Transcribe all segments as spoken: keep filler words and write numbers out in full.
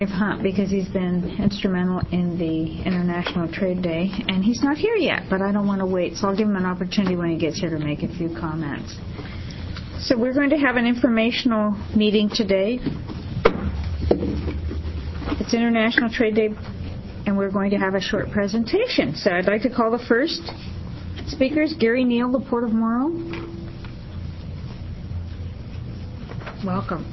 Hunt, because he's been instrumental in the International Trade Day, and he's not here yet, but I don't want to wait, so I'll give him an opportunity when he gets here to make a few comments. So we're going to have an informational meeting today. It's International Trade Day, and we're going to have a short presentation. So I'd like to call the first speakers, Gary Neal, the Port of Morrow. Welcome.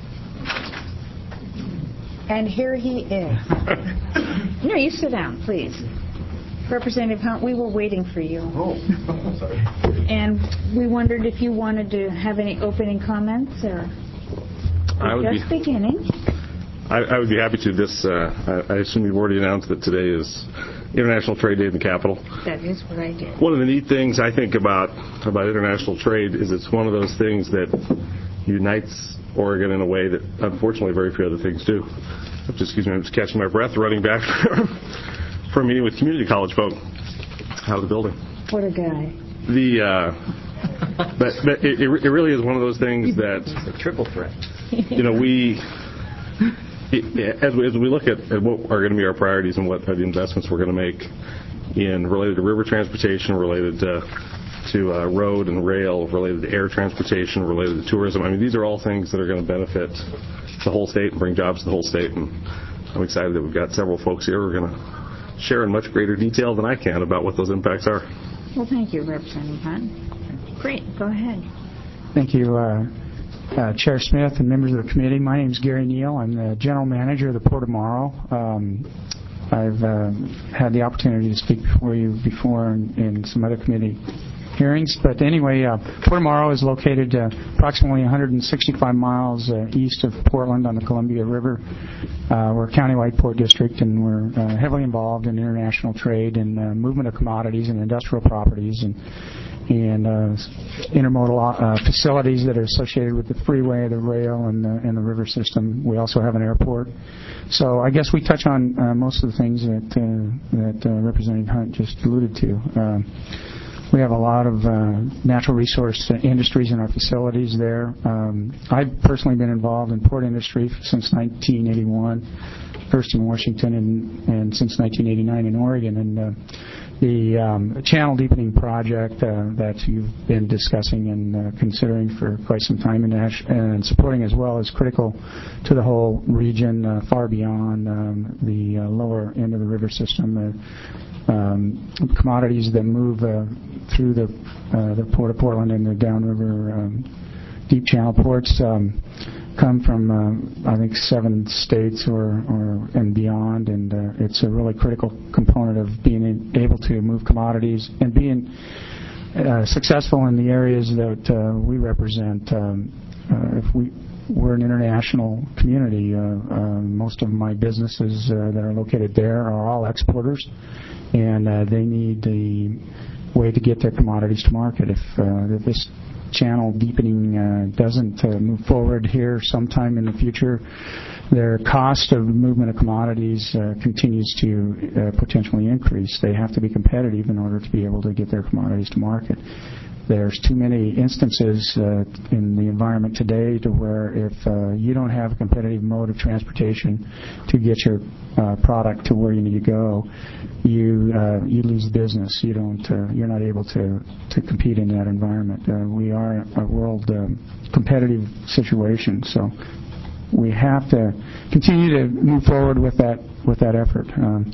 And here he is. No, you sit down, please. Representative Hunt, we were waiting for you. Oh, sorry. And we wondered if you wanted to have any opening comments, or I would just be, beginning. I, I would be happy to. This, uh, I, I assume you've already announced that today is International Trade Day in the Capitol. That is what I did. One of the neat things I think about about international trade is it's one of those things that unites Oregon in a way that, unfortunately, very few other things do. Just, excuse me, I'm just catching my breath running back from a meeting with community college folk out of the building. What a guy. The, uh, but, but it, it really is one of those things that... It's a triple threat. You know, we... It, as, we as we look at, at what are going to be our priorities and what are the investments we're going to make in related to river transportation, related to... to uh, road and rail, related to air transportation, related to tourism. I mean, these are all things that are going to benefit the whole state and bring jobs to the whole state. And I'm excited that we've got several folks here who are going to share in much greater detail than I can about what those impacts are. Well, thank you, Representative Hunt. Great. Go ahead. Thank you, uh, uh, Chair Smith and members of the committee. My name is Gary Neal. I'm the General Manager of the Port of Morrow. Um, I've uh, had the opportunity to speak before you before in, in some other committee hearings. But anyway, uh, Port of Morrow is located uh, approximately one hundred sixty-five miles uh, east of Portland on the Columbia River. Uh, we're a countywide port district, and we're uh, heavily involved in international trade and uh, movement of commodities and industrial properties and and uh, intermodal uh, facilities that are associated with the freeway, the rail, and the, and the river system. We also have an airport. So I guess we touch on uh, most of the things that, uh, that uh, Representative Hunt just alluded to. Uh, We have a lot of uh, natural resource industries in our facilities there. Um, I've personally been involved in port industry since nineteen eighty-one, first in Washington and, and since nineteen eighty-nine in Oregon. And uh, the um, channel deepening project uh, that you've been discussing and uh, considering for quite some time and, and supporting as well is critical to the whole region, uh, far beyond um, the uh, lower end of the river system. Uh, Um, commodities that move uh, through the uh, the Port of Portland and the downriver um, deep channel ports um, come from uh, I think seven states or, or and beyond, and uh, it's a really critical component of being able to move commodities and being uh, successful in the areas that uh, we represent. Um, uh, if we We're an international community. Uh, uh, most of my businesses uh, that are located there are all exporters, and uh, they need the way to get their commodities to market. If, uh, if this channel deepening uh, doesn't uh, move forward here sometime in the future, their cost of movement of commodities uh, continues to uh, potentially increase. They have to be competitive in order to be able to get their commodities to market. There's too many instances uh, in the environment today to where if uh, you don't have a competitive mode of transportation to get your uh, product to where you need to go, you uh, you lose business. You don't. Uh, you're not able to to compete in that environment. Uh, we are a world um, competitive situation, so we have to continue to move forward with that with that effort. Um,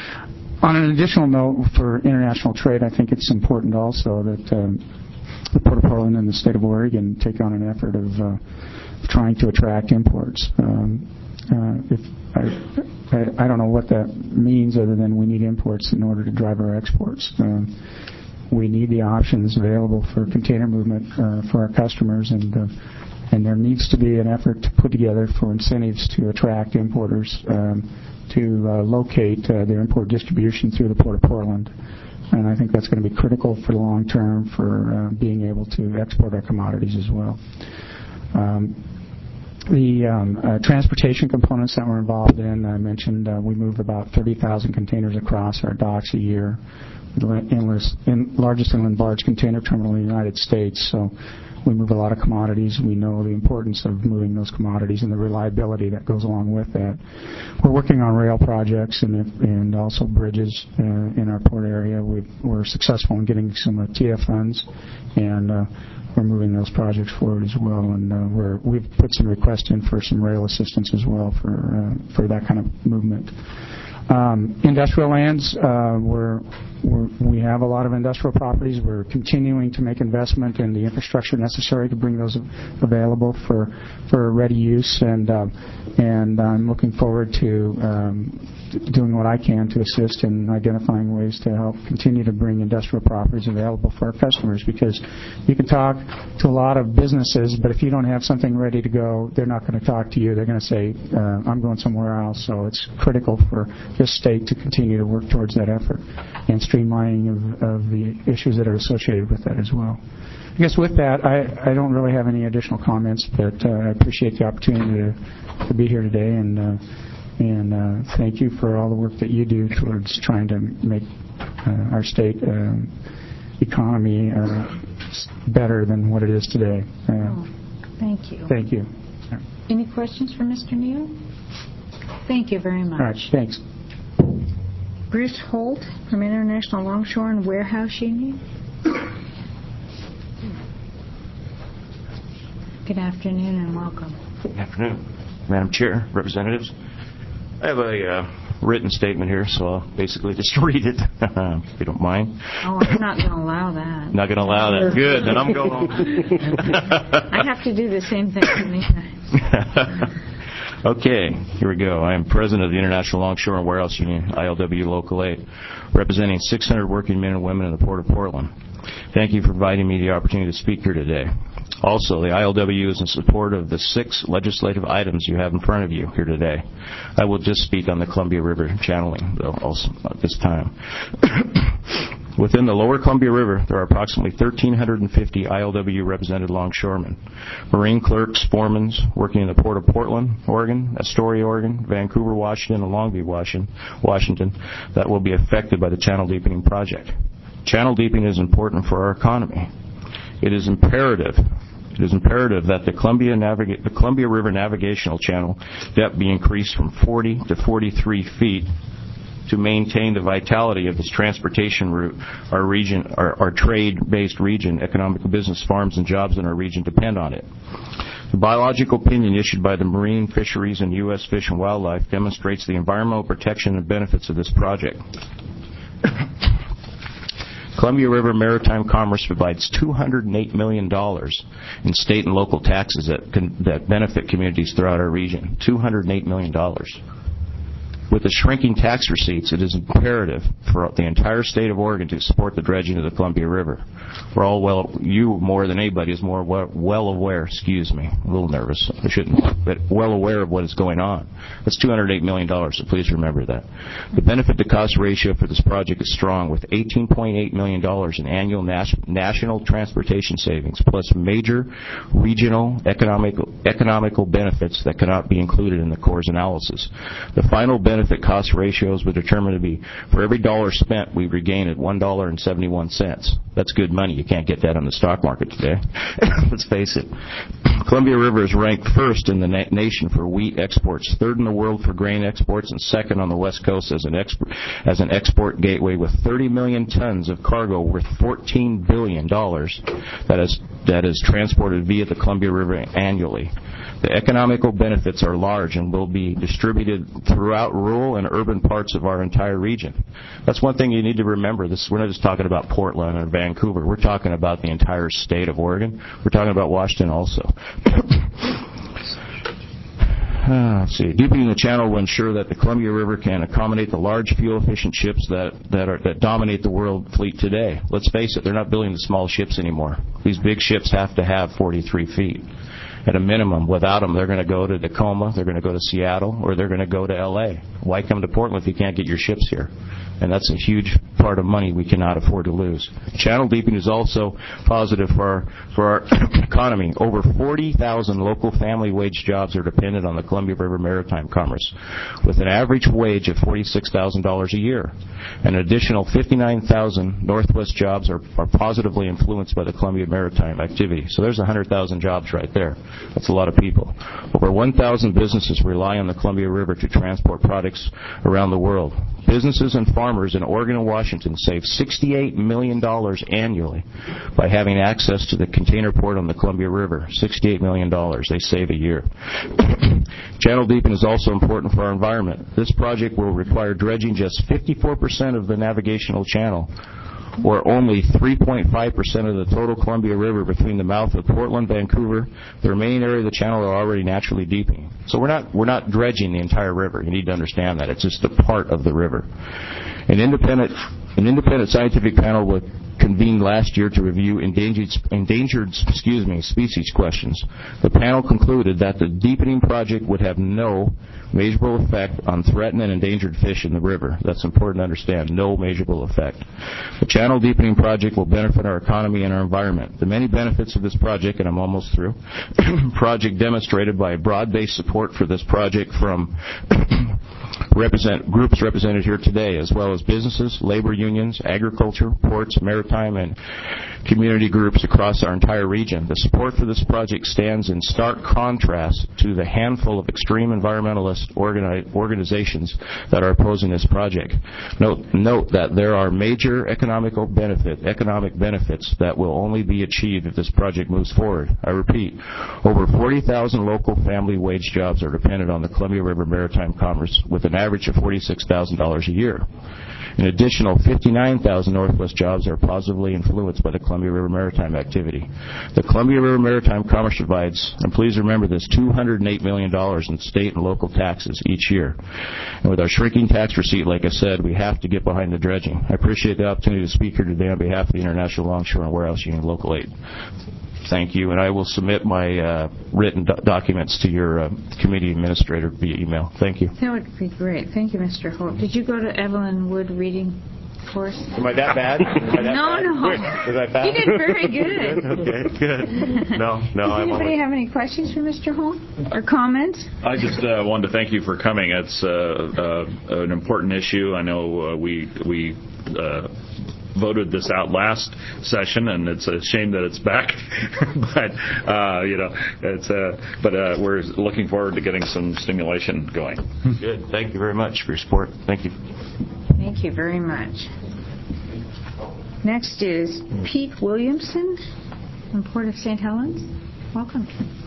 on an additional note for international trade, I think it's important also that um, the Port of Portland and the state of Oregon take on an effort of uh, trying to attract imports. Um, uh, if I, I, I don't know what that means other than we need imports in order to drive our exports. Um, we need the options available for container movement uh, for our customers, and uh, and there needs to be an effort to put together for incentives to attract importers um, to uh, locate uh, their import distribution through the Port of Portland. And I think that's going to be critical for the long term for uh, being able to export our commodities as well. Um, the um, uh, transportation components that we're involved in, I mentioned uh, we move about thirty thousand containers across our docks a year. The endless, in, largest inland barge container terminal in the United States. So we move a lot of commodities. We know the importance of moving those commodities and the reliability that goes along with that. We're working on rail projects and, and also bridges uh, in our port area. We've, we're successful in getting some uh, T F funds, and uh, we're moving those projects forward as well. And uh, we're, we've put some requests in for some rail assistance as well for uh, for that kind of movement. Um, industrial lands, uh, we're, we're, we have a lot of industrial properties. We're continuing to make investment in the infrastructure necessary to bring those available for for ready use, and uh, and I'm looking forward to um, doing what I can to assist in identifying ways to help continue to bring industrial properties available for our customers, because you can talk to a lot of businesses, but if you don't have something ready to go, they're not going to talk to you. They're going to say, uh, I'm going somewhere else. So it's critical for this state to continue to work towards that effort and streamlining of, of the issues that are associated with that as well. I guess with that, I, I don't really have any additional comments, but uh, I appreciate the opportunity to, to be here today, and uh, and uh, thank you for all the work that you do towards trying to make uh, our state uh, economy uh, better than what it is today. Uh, oh, thank you. Thank you. Any questions for Mister Neal? Thank you very much. All right, thanks. Bruce Holt from International Longshore and Warehouse Union. Good afternoon and welcome. Good afternoon, Madam Chair, representatives. I have a uh, written statement here, so I'll basically just read it, if you don't mind. Oh, I'm not going to allow that. Not going to allow that. Good, then I'm going. I have to do the same thing to me. Okay, here we go. I am president of the International Longshore and Warehouse Union, I L W Local eight, representing six hundred working men and women in the Port of Portland. Thank you for providing me the opportunity to speak here today. Also, the I L W is in support of the six legislative items you have in front of you here today. I will just speak on the Columbia River channeling, though, also at this time. Within the lower Columbia River, there are approximately one thousand three hundred fifty I L W-represented longshoremen, marine clerks, foremen working in the Port of Portland, Oregon, Astoria, Oregon, Vancouver, Washington, and Longview, Washington, that will be affected by the channel deepening project. Channel deepening is important for our economy. It is imperative It is imperative that the Columbia, Naviga- the Columbia River Navigational Channel depth be increased from forty to forty-three feet to maintain the vitality of this transportation route. Our region, our, our trade-based region, economic business, farms, and jobs in our region depend on it. The biological opinion issued by the Marine Fisheries and U S Fish and Wildlife demonstrates the environmental protection and benefits of this project. Columbia River Maritime Commerce provides two hundred eight million dollars in state and local taxes that, can, that benefit communities throughout our region. two hundred eight million dollars. With the shrinking tax receipts, it is imperative for the entire state of Oregon to support the dredging of the Columbia River. We're all well, you more than anybody is more well, well aware, excuse me, a little nervous, I shouldn't, but well aware of what is going on. That's two hundred eight million dollars, so please remember that. The benefit to cost ratio for this project is strong, with eighteen point eight million dollars in annual nas- national transportation savings, plus major regional economical, economical benefits that cannot be included in the Corps' analysis. The final benefit cost ratios were determined to be, for every dollar spent, we regain at one dollar and seventy-one cents. That's good money. You can't get that on the stock market today. Let's face it. Columbia River is ranked first in the na- nation for wheat exports, third in the world for grain exports, and second on the West Coast as an, exp- as an export gateway with thirty million tons of cargo worth fourteen billion dollars that is, that is transported via the Columbia River annually. The economical benefits are large and will be distributed throughout rural and urban parts of our entire region. That's one thing you need to remember. This, we're not just talking about Portland or Vancouver. We're talking about the entire state of Oregon. We're talking about Washington also. Uh, let's see. Deepening the channel will ensure that the Columbia River can accommodate the large fuel-efficient ships that that, are, that dominate the world fleet today. Let's face it, they're not building the small ships anymore. These big ships have to have forty-three feet. at a minimum. Without them, they're going to go to Tacoma, they're going to go to Seattle, or they're going to go to L A. Why come to Portland if you can't get your ships here? And that's a huge part of money we cannot afford to lose. Channel deepening is also positive for our, for our economy. Over forty thousand local family wage jobs are dependent on the Columbia River Maritime Commerce, with an average wage of forty-six thousand dollars a year. An additional fifty-nine thousand Northwest jobs are, are positively influenced by the Columbia Maritime activity. So there's one hundred thousand jobs right there. That's a lot of people. Over one thousand businesses rely on the Columbia River to transport products around the world. Businesses and farmers in Oregon and Washington save sixty-eight million dollars annually by having access to the container port on the Columbia River. sixty-eight million dollars they save a year. Channel deepening is also important for our environment. This project will require dredging just fifty-four percent of the navigational channel, or only three point five percent of the total Columbia River between the mouth of Portland, Vancouver. The remaining area of the channel are already naturally deepening. So we're not we're not dredging the entire river. You need to understand that. It's just a part of the river. An independent an independent scientific panel was convened last year to review endangered endangered excuse me species questions. The panel concluded that the deepening project would have no measurable effect on threatened and endangered fish in the river. That's important to understand. No measurable effect. The channel deepening project will benefit our economy and our environment. The many benefits of this project, and I'm almost through, project demonstrated by broad-based support for this project from represent groups represented here today, as well as businesses, labor unions, agriculture, ports, maritime, and community groups across our entire region. The support for this project stands in stark contrast to the handful of extreme environmentalist organi- organizations that are opposing this project. Note, note that there are major economical benefit, economic benefits that will only be achieved if this project moves forward. I repeat, over forty thousand local family wage jobs are dependent on the Columbia River Maritime Commerce, with an average of forty-six thousand dollars a year. An additional fifty-nine thousand Northwest jobs are positively influenced by the Columbia River Maritime activity. The Columbia River Maritime Commerce provides, and please remember this, two hundred eight million dollars in state and local taxes each year. And with our shrinking tax receipt, like I said, we have to get behind the dredging. I appreciate the opportunity to speak here today on behalf of the International Longshore and Warehouse Union Local eight. Thank you, and I will submit my uh, written do- documents to your uh, committee administrator via email. Thank you. That would be great. Thank you, Mister Holt. Did you go to Evelyn Wood reading course? Am I that bad? Am I that no, bad? no. Was I bad? You did very good. Okay, good. No, no. Does I'm anybody only... have any questions for Mister Holt or comments? I just uh, wanted to thank you for coming. It's uh, uh, an important issue. I know uh, we we. Uh, voted this out last session, and it's a shame that it's back. but uh, you know, it's uh, but uh, we're looking forward to getting some stimulation going. Good. Thank you very much for your support. Thank you. Thank you very much. Next is Pete Williamson from Port of Saint Helens. Welcome.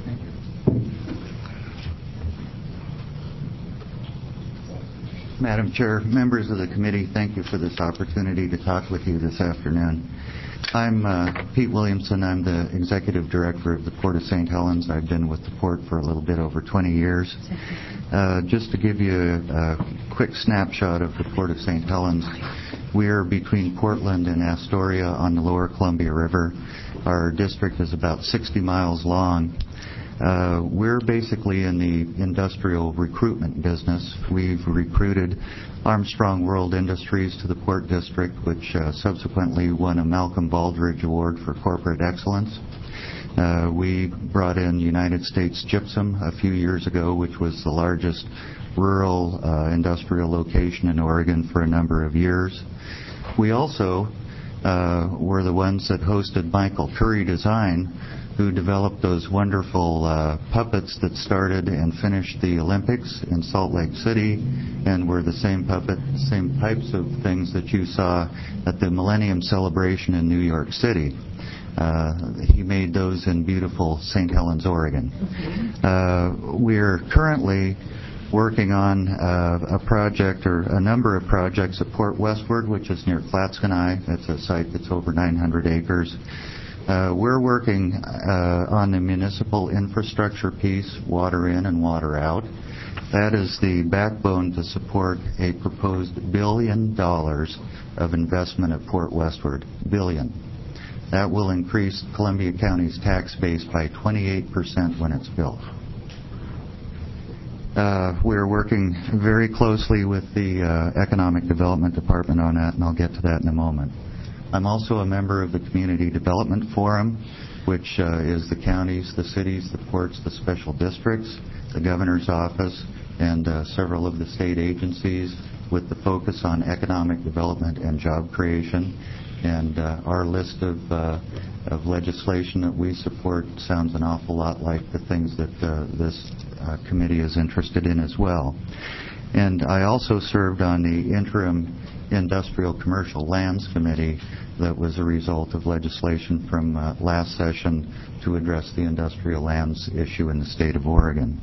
Madam Chair, members of the committee, thank you for this opportunity to talk with you this afternoon. I'm uh, Pete Williamson. I'm the Executive Director of the Port of Saint Helens. I've been with the Port for a little bit over twenty years. Uh, just to give you a, a quick snapshot of the Port of Saint Helens, we're between Portland and Astoria on the lower Columbia River. Our district is about sixty miles long. Uh, we're basically in the industrial recruitment business. We've recruited Armstrong World Industries to the Port District, which uh, subsequently won a Malcolm Baldrige Award for Corporate Excellence. Uh, we brought in United States Gypsum a few years ago, which was the largest rural uh, industrial location in Oregon for a number of years. We also uh, were the ones that hosted Michael Curry Design, who developed those wonderful uh, puppets that started and finished the Olympics in Salt Lake City, and were the same puppet, same types of things that you saw at the Millennium Celebration in New York City. Uh, he made those in beautiful Saint Helens, Oregon. Uh, we're currently working on uh, a project, or a number of projects at Port Westward, which is near Clatskanie. It's a site that's over nine hundred acres. Uh, we're working uh, on the municipal infrastructure piece, water in and water out. That is the backbone to support a proposed billion dollars of investment at Port Westward. Billion. That will increase Columbia County's tax base by twenty-eight percent when it's built. Uh, we're working very closely with the uh, Economic Development Department on that, and I'll get to that in a moment. I'm also a member of the Community Development Forum, which uh, is the counties, the cities, the ports, the special districts, the governor's office, and uh, several of the state agencies, with the focus on economic development and job creation. And uh, our list of, uh, of legislation that we support sounds an awful lot like the things that uh, this uh, committee is interested in as well. And I also served on the interim Industrial Commercial Lands Committee that was a result of legislation from uh, last session to address the industrial lands issue in the state of Oregon.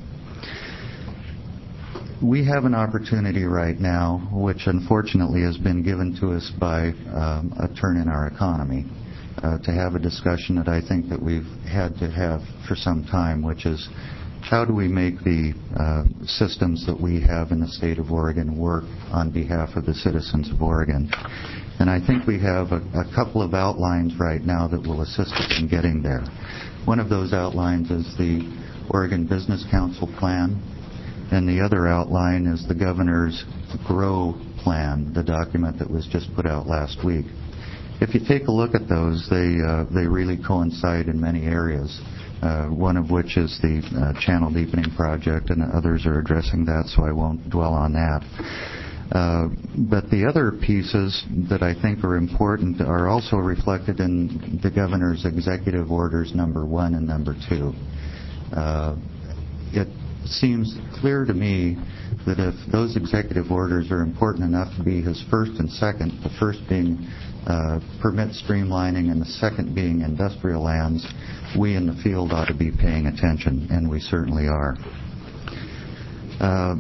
We have an opportunity right now, which unfortunately has been given to us by um, a turn in our economy, uh, to have a discussion that I think that we've had to have for some time, which is how do we make the uh, systems that we have in the state of Oregon work on behalf of the citizens of Oregon. And I think we have a, a couple of outlines right now that will assist us in getting there. One of those outlines is the Oregon Business Council Plan, and the other outline is the governor's GROW plan, the document that was just put out last week. If you take a look at those, they uh, they really coincide in many areas, uh, one of which is the uh, channel deepening project, and others are addressing that, so I won't dwell on that. Uh, but the other pieces that I think are important are also reflected in the governor's executive orders number one and number two. Uh, it seems clear to me that if those executive orders are important enough to be his first and second, the first being uh, permit streamlining and the second being industrial lands, we in the field ought to be paying attention, and we certainly are. Uh,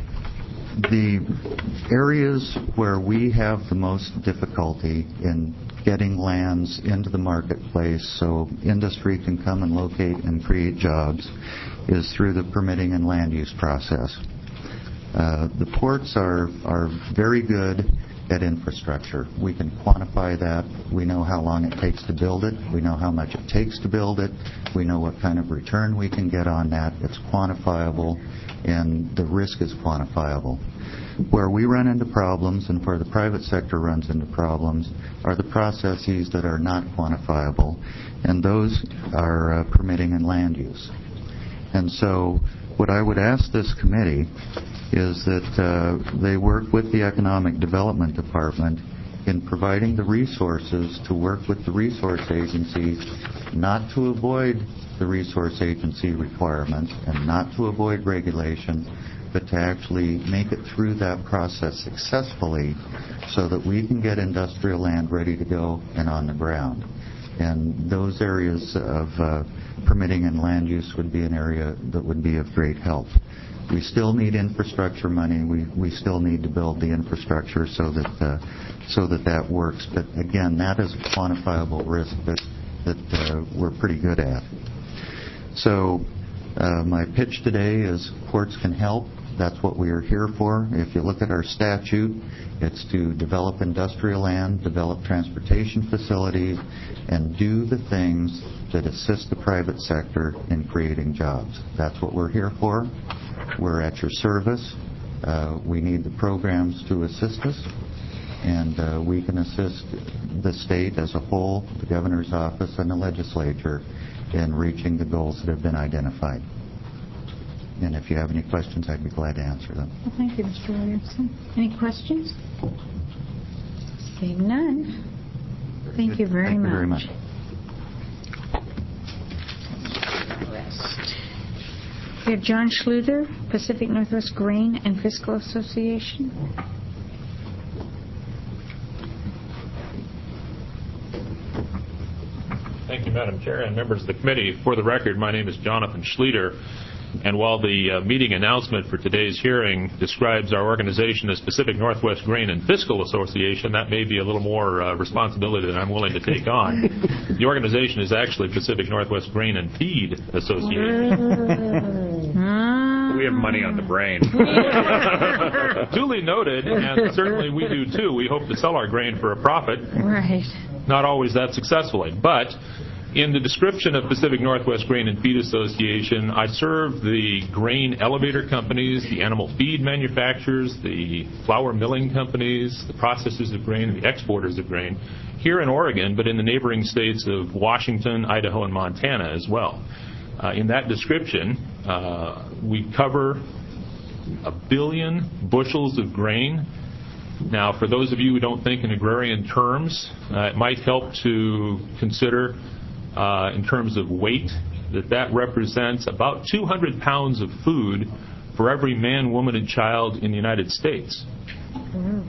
the areas where we have the most difficulty in getting lands into the marketplace so industry can come and locate and create jobs is through the permitting and land use process. Uh, the ports are, are very good at infrastructure. We can quantify that. We know how long it takes to build it. We know how much it takes to build it. We know what kind of return we can get on that. It's quantifiable, and the risk is quantifiable. Where we run into problems and where the private sector runs into problems are the processes that are not quantifiable, and those are uh, permitting and land use. And so what I would ask this committee is that uh, they work with the Economic Development Department in providing the resources to work with the resource agencies, not to avoid the resource agency requirements and not to avoid regulation, but to actually make it through that process successfully so that we can get industrial land ready to go and on the ground. And those areas of uh, permitting and land use would be an area that would be of great help. We still need infrastructure money. We we still need to build the infrastructure so that uh, so that that works. But again, that is a quantifiable risk that that uh, we're pretty good at. So uh, my pitch today is ports can help. That's what we are here for. If you look at our statute, it's to develop industrial land, develop transportation facilities, and do the things that assist the private sector in creating jobs. That's what we're here for. We're at your service. Uh, we need the programs to assist us, and uh, we can assist the state as a whole, the governor's office, and the legislature in reaching the goals that have been identified. And if you have any questions, I'd be glad to answer them. Well, thank you, Mister Williamson. Any questions? Seeing none. Thank you very Thank much. you very much. We have John Schluter, Pacific Northwest Grain and Fiscal Association. Thank you, Madam Chair, and members of the committee. For the record, my name is Jonathan Schluter, and while the uh, meeting announcement for today's hearing describes our organization as Pacific Northwest Grain and Fiscal Association, that may be a little more uh, responsibility than I'm willing to take on. The organization is actually Pacific Northwest Grain and Feed Association. We have money on the brain. Duly noted, and certainly we do too. We hope to sell our grain for a profit. Right. not always that successfully. But in the description of Pacific Northwest Grain and Feed Association, I serve the grain elevator companies, the animal feed manufacturers, the flour milling companies, the processors of grain, the exporters of grain, here in Oregon, but in the neighboring states of Washington, Idaho, and Montana as well. Uh, in that description, uh, we cover a billion bushels of grain. Now, for those of you who don't think in agrarian terms, uh, it might help to consider Uh, in terms of weight, that that represents about two hundred pounds of food for every man, woman, and child in the United States, mm-hmm.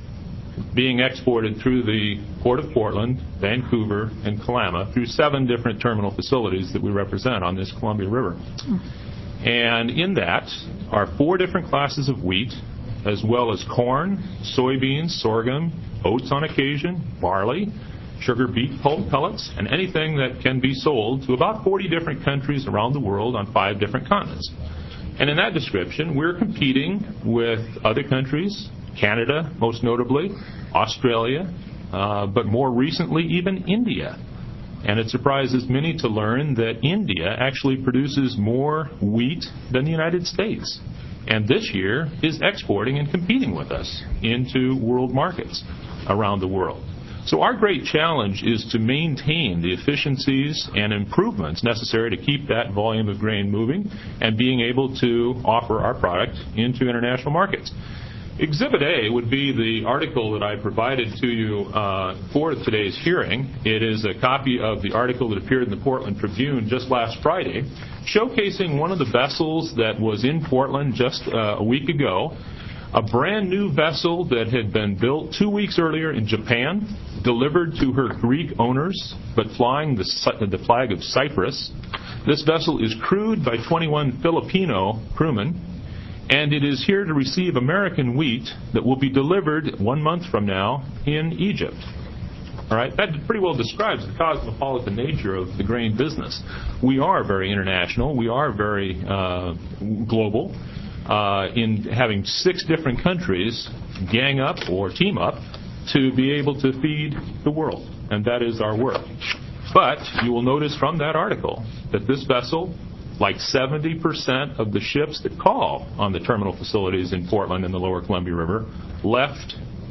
being exported through the Port of Portland, Vancouver, and Kalama through seven different terminal facilities that we represent on this Columbia River. Mm. And in that are four different classes of wheat, as well as corn, soybeans, sorghum, oats on occasion, barley, sugar beet pulp pellets, and anything that can be sold to about forty different countries around the world on five different continents. And in that description, we're competing with other countries, Canada most notably, Australia, uh, but more recently even India. And it surprises many to learn that India actually produces more wheat than the United States. And this year is exporting and competing with us into world markets around the world. So our great challenge is to maintain the efficiencies and improvements necessary to keep that volume of grain moving and being able to offer our product into international markets. Exhibit A would be the article that I provided to you uh, for today's hearing. It is a copy of the article that appeared in the Portland Tribune just last Friday, showcasing one of the vessels that was in Portland just uh, a week ago. A brand new vessel that had been built two weeks earlier in Japan, delivered to her Greek owners, but flying the, the flag of Cyprus. This vessel is crewed by twenty-one Filipino crewmen, and it is here to receive American wheat that will be delivered one month from now in Egypt. All right, that pretty well describes the cosmopolitan nature of the grain business. We are very international. We are very uh, global. Uh, in having six different countries gang up or team up to be able to feed the world. And that is our work. But you will notice from that article that this vessel, like seventy percent of the ships that call on the terminal facilities in Portland and the lower Columbia River, left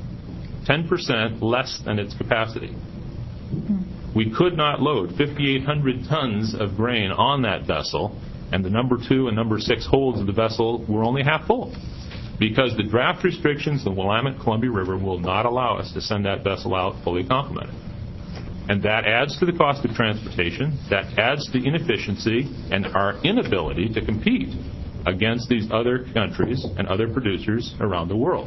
ten percent less than its capacity. We could not load fifty-eight hundred tons of grain on that vessel, and the number two and number six holds of the vessel were only half full, because the draft restrictions of the Willamette Columbia River will not allow us to send that vessel out fully complemented. And that adds to the cost of transportation, that adds to the inefficiency and our inability to compete against these other countries and other producers around the world.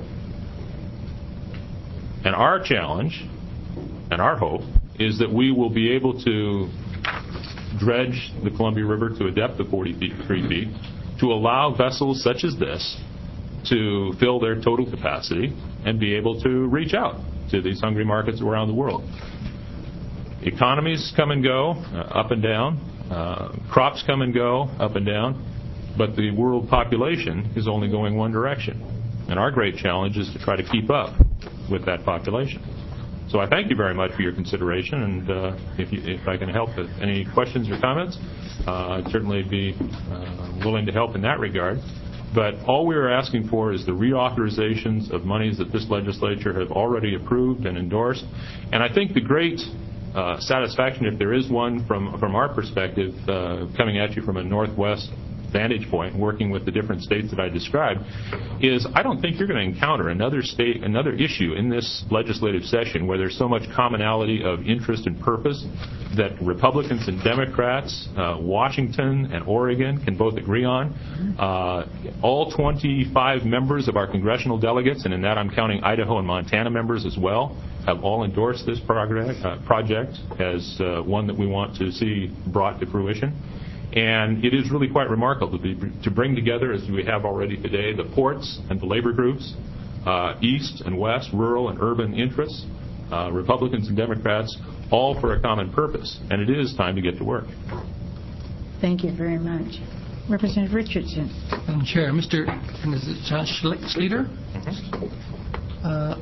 And our challenge and our hope is that we will be able to dredge the Columbia River to a depth of forty-three feet to allow vessels such as this to fill their total capacity and be able to reach out to these hungry markets around the world. Economies come and go, uh, up and down. Uh, crops come and go, up and down. But the world population is only going one direction. And our great challenge is to try to keep up with that population. So I thank you very much for your consideration, and uh, if, you, if I can help with any questions or comments, uh, I'd certainly be uh, willing to help in that regard. But all we are asking for is the reauthorizations of monies that this legislature have already approved and endorsed. And I think the great uh, satisfaction, if there is one from, from our perspective, uh, coming at you from a Northwest vantage point, working with the different states that I described, is I don't think you're going to encounter another state, another issue in this legislative session where there's so much commonality of interest and purpose that Republicans and Democrats, uh, Washington and Oregon can both agree on. Uh, all twenty-five members of our congressional delegates, and in that I'm counting Idaho and Montana members as well, have all endorsed this project, uh, project as uh, one that we want to see brought to fruition. And it is really quite remarkable to, be, to bring together, as we have already today, the ports and the labor groups, uh, east and west, rural and urban interests, uh, Republicans and Democrats, all for a common purpose. And it is time to get to work. Thank you very much. Representative Richardson. Madam Chair, Mister and is it Josh Schleter? Mm-hmm. Uh,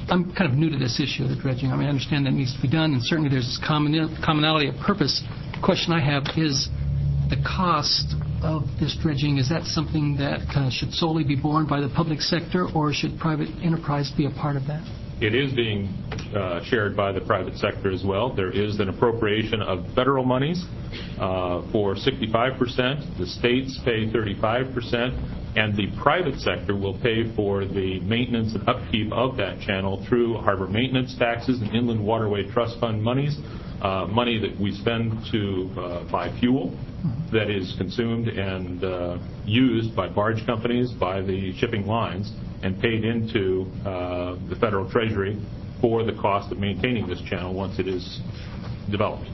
I'm kind of new to this issue of the dredging. I mean, I understand that needs to be done, and certainly there's this common, commonality of purpose. The question I have is the cost of this dredging. Is that something that uh, should solely be borne by the public sector, or should private enterprise be a part of that? It is being uh, shared by the private sector as well. There is an appropriation of federal monies uh, for sixty-five percent. The states pay thirty-five percent. And the private sector will pay for the maintenance and upkeep of that channel through harbor maintenance taxes and inland waterway trust fund monies, uh, money that we spend to uh, buy fuel that is consumed and uh, used by barge companies, by the shipping lines, and paid into uh, the federal treasury for the cost of maintaining this channel once it is developed.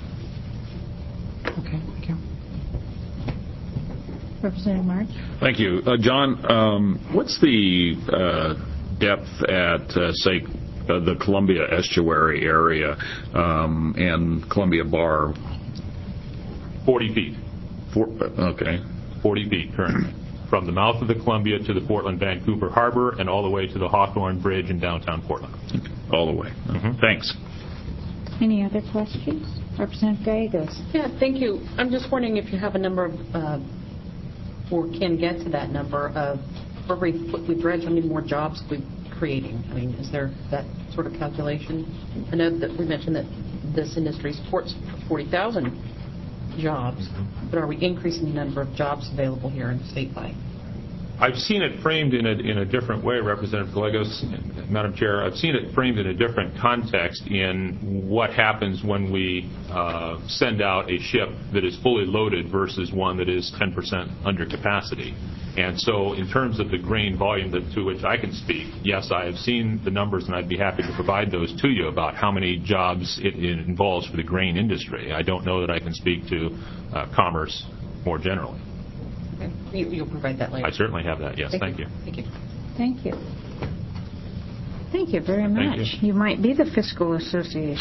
Okay, thank you. Representative March? Thank you. Uh, John, um, what's the uh, depth at, uh, say, uh, the Columbia Estuary area um, and Columbia Bar? forty feet. Four, okay. forty feet currently. From the mouth of the Columbia to the Portland-Vancouver Harbor and all the way to the Hawthorne Bridge in downtown Portland. All the way. Mm-hmm. Thanks. Any other questions? Representative Gallegos? Yeah, thank you. I'm just wondering if you have a number of, uh, or can get to that number of, for every foot we dredge, how many more jobs we're creating? I mean, is there that sort of calculation? I know that we mentioned that this industry supports forty thousand jobs, but are we increasing the number of jobs available here in statewide? I've seen it framed in a, in a different way, Representative Gallegos, Madam Chair. I've seen it framed in a different context in what happens when we uh, send out a ship that is fully loaded versus one that is ten percent under capacity. And so in terms of the grain volume that, to which I can speak, yes, I have seen the numbers, and I'd be happy to provide those to you about how many jobs it, it involves for the grain industry. I don't know that I can speak to uh, commerce more generally. Okay. You, you'll provide that later. I certainly have that, yes. Thank, Thank you. you. Thank you. Thank you. Thank you very much. Thank you. you might be the Fiscal Association.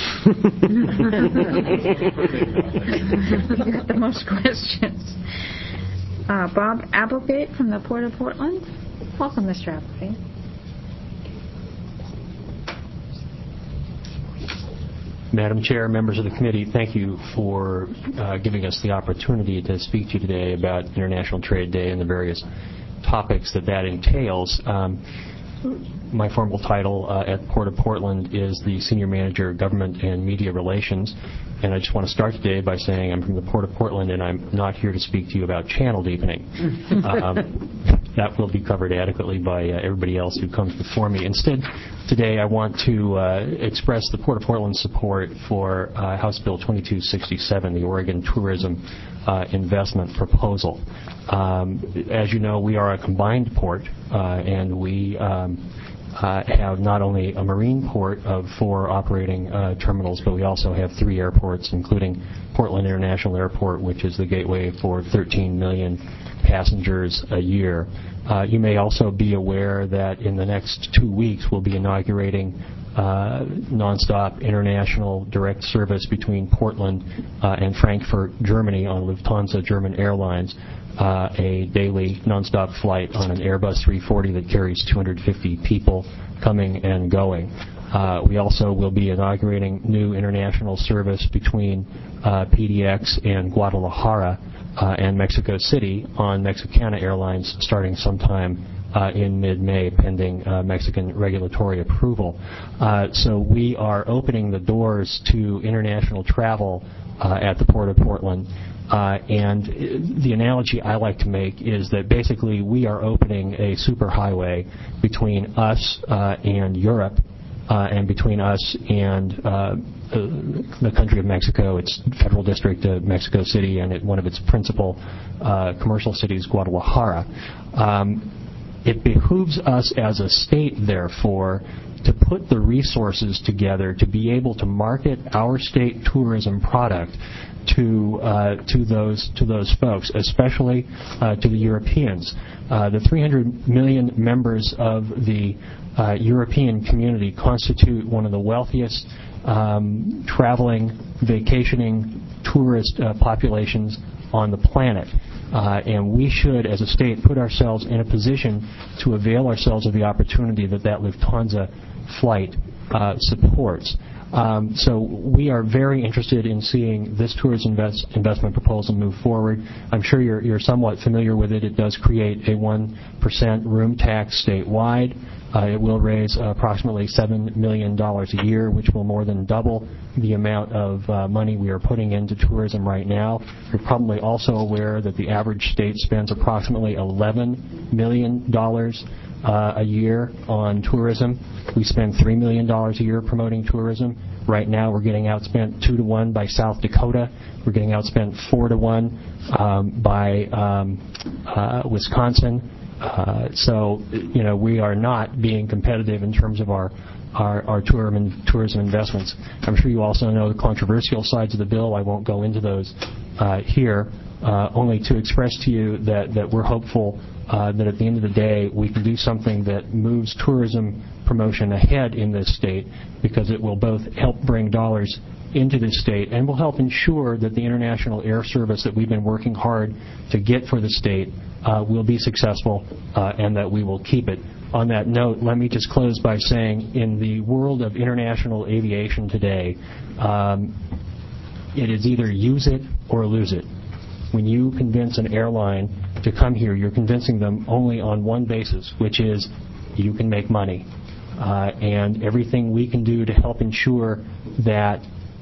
You got the most questions. Uh, Bob Applegate from the Port of Portland. Welcome, Mister Applegate. Madam Chair, members of the committee, thank you for uh, giving us the opportunity to speak to you today about International Trade Day and the various topics that that entails. Um, my formal title uh, at Port of Portland is the Senior Manager of Government and Media Relations, and I just want to start today by saying I'm from the Port of Portland and I'm not here to speak to you about channel deepening. um, that will be covered adequately by uh, everybody else who comes before me. Instead, today I want to uh, express the Port of Portland's support for uh, House Bill twenty-two sixty-seven, the Oregon Tourism uh, Investment Proposal. Um, as you know, we are a combined port, uh, and we um, uh, have not only a marine port of four operating uh, terminals, but we also have three airports, including Portland International Airport, which is the gateway for thirteen million passengers a year. Uh, you may also be aware that in the next two weeks we'll be inaugurating uh, nonstop international direct service between Portland uh, and Frankfurt, Germany on Lufthansa German Airlines, uh, a daily nonstop flight on an Airbus three forty that carries two hundred fifty people coming and going. Uh, we also will be inaugurating new international service between uh, P D X and Guadalajara uh, and Mexico City on Mexicana Airlines starting sometime uh, in mid-May, pending uh, Mexican regulatory approval. Uh, so we are opening the doors to international travel uh, at the Port of Portland. Uh, and the analogy I like to make is that basically we are opening a superhighway between us uh, and Europe, uh, and between us and uh, the country of Mexico, its federal district of Mexico City, and it, one of its principal uh, commercial cities, Guadalajara. Um, it behooves us as a state, therefore, to put the resources together to be able to market our state tourism product to uh, to those to those folks, especially uh, to the Europeans. Uh, the three hundred million members of the uh, European community constitute one of the wealthiest um, traveling, vacationing tourist uh, populations on the planet. Uh, and we should, as a state, put ourselves in a position to avail ourselves of the opportunity that that Lufthansa flight uh, supports. Um, so we are very interested in seeing this tourism invest, investment proposal move forward. I'm sure you're, you're somewhat familiar with it. It does create a one percent room tax statewide. Uh, it will raise uh, approximately seven million dollars a year, which will more than double the amount of uh, money we are putting into tourism right now. You're probably also aware that the average state spends approximately eleven million dollars uh, a year on tourism. We spend three million dollars a year promoting tourism. Right now we're getting outspent two to one by South Dakota. We're getting outspent four to one um, by um, uh, Wisconsin. Uh, so, you know, we are not being competitive in terms of our our, our tourism, tourism investments. I'm sure you also know the controversial sides of the bill. I won't go into those uh, here, uh, only to express to you that, that we're hopeful uh, that at the end of the day we can do something that moves tourism promotion ahead in this state, because it will both help bring dollars into this state and will help ensure that the international air service that we've been working hard to get for the state uh, will be successful uh, and that we will keep it. On that note, let me just close by saying in the world of international aviation today, um, it is either use it or lose it. When you convince an airline to come here, you're convincing them only on one basis, which is you can make money. Uh, and everything we can do to help ensure that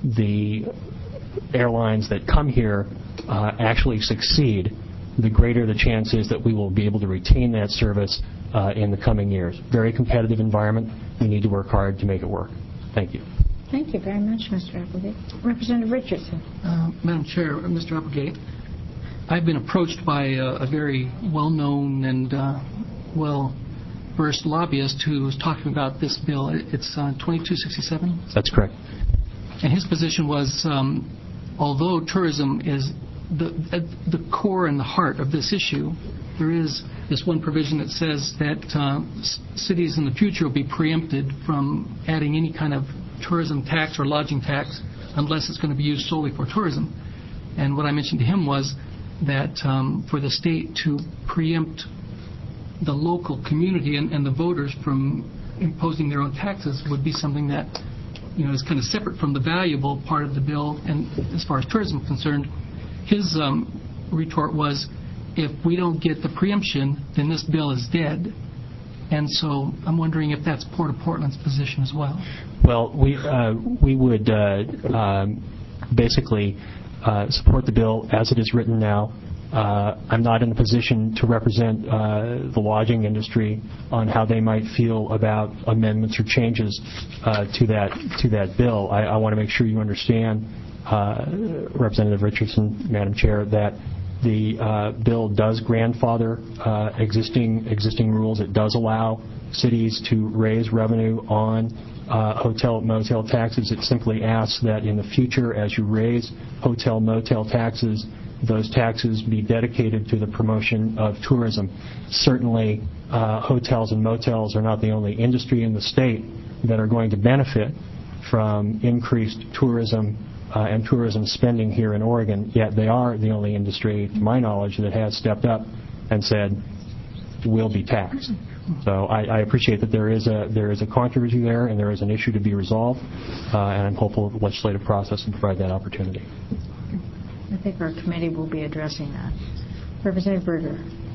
the airlines that come here uh, actually succeed, the greater the chance is that we will be able to retain that service uh, in the coming years. Very competitive environment. We need to work hard to make it work. Thank you. Thank you very much, Mister Applegate. Representative Richardson. Uh, Madam Chair, Mister Applegate, I've been approached by a, a very well-known and uh, well-versed lobbyist who was talking about this bill. It's uh, twenty-two sixty-seven? That's correct. And his position was, um, although tourism is the, at the core and the heart of this issue, there is this one provision that says that uh, s- cities in the future will be preempted from adding any kind of tourism tax or lodging tax unless it's going to be used solely for tourism. And what I mentioned to him was that um, for the state to preempt the local community and, and the voters from imposing their own taxes would be something that, you know, is kind of separate from the valuable part of the bill. And as far as tourism is concerned, his um, retort was, if we don't get the preemption, then this bill is dead. And so I'm wondering if that's Port of Portland's position as well. Well, we uh, we would uh, um, basically uh, support the bill as it is written now. Uh, I'm not in a position to represent uh, the lodging industry on how they might feel about amendments or changes uh, to that to that bill. I, I want to make sure you understand, uh, Representative Richardson, Madam Chair, that the uh, bill does grandfather uh, existing existing rules. It does allow cities to raise revenue on uh, hotel motel taxes. It simply asks that in the future, as you raise hotel motel taxes, those taxes be dedicated to the promotion of tourism. Certainly, uh, hotels and motels are not the only industry in the state that are going to benefit from increased tourism uh, and tourism spending here in Oregon, yet they are the only industry, to my knowledge, that has stepped up and said, will be taxed. So I, I appreciate that there is a there is a controversy there and there is an issue to be resolved, uh, and I'm hopeful the legislative process will provide that opportunity. I think our committee will be addressing that. Representative Berger.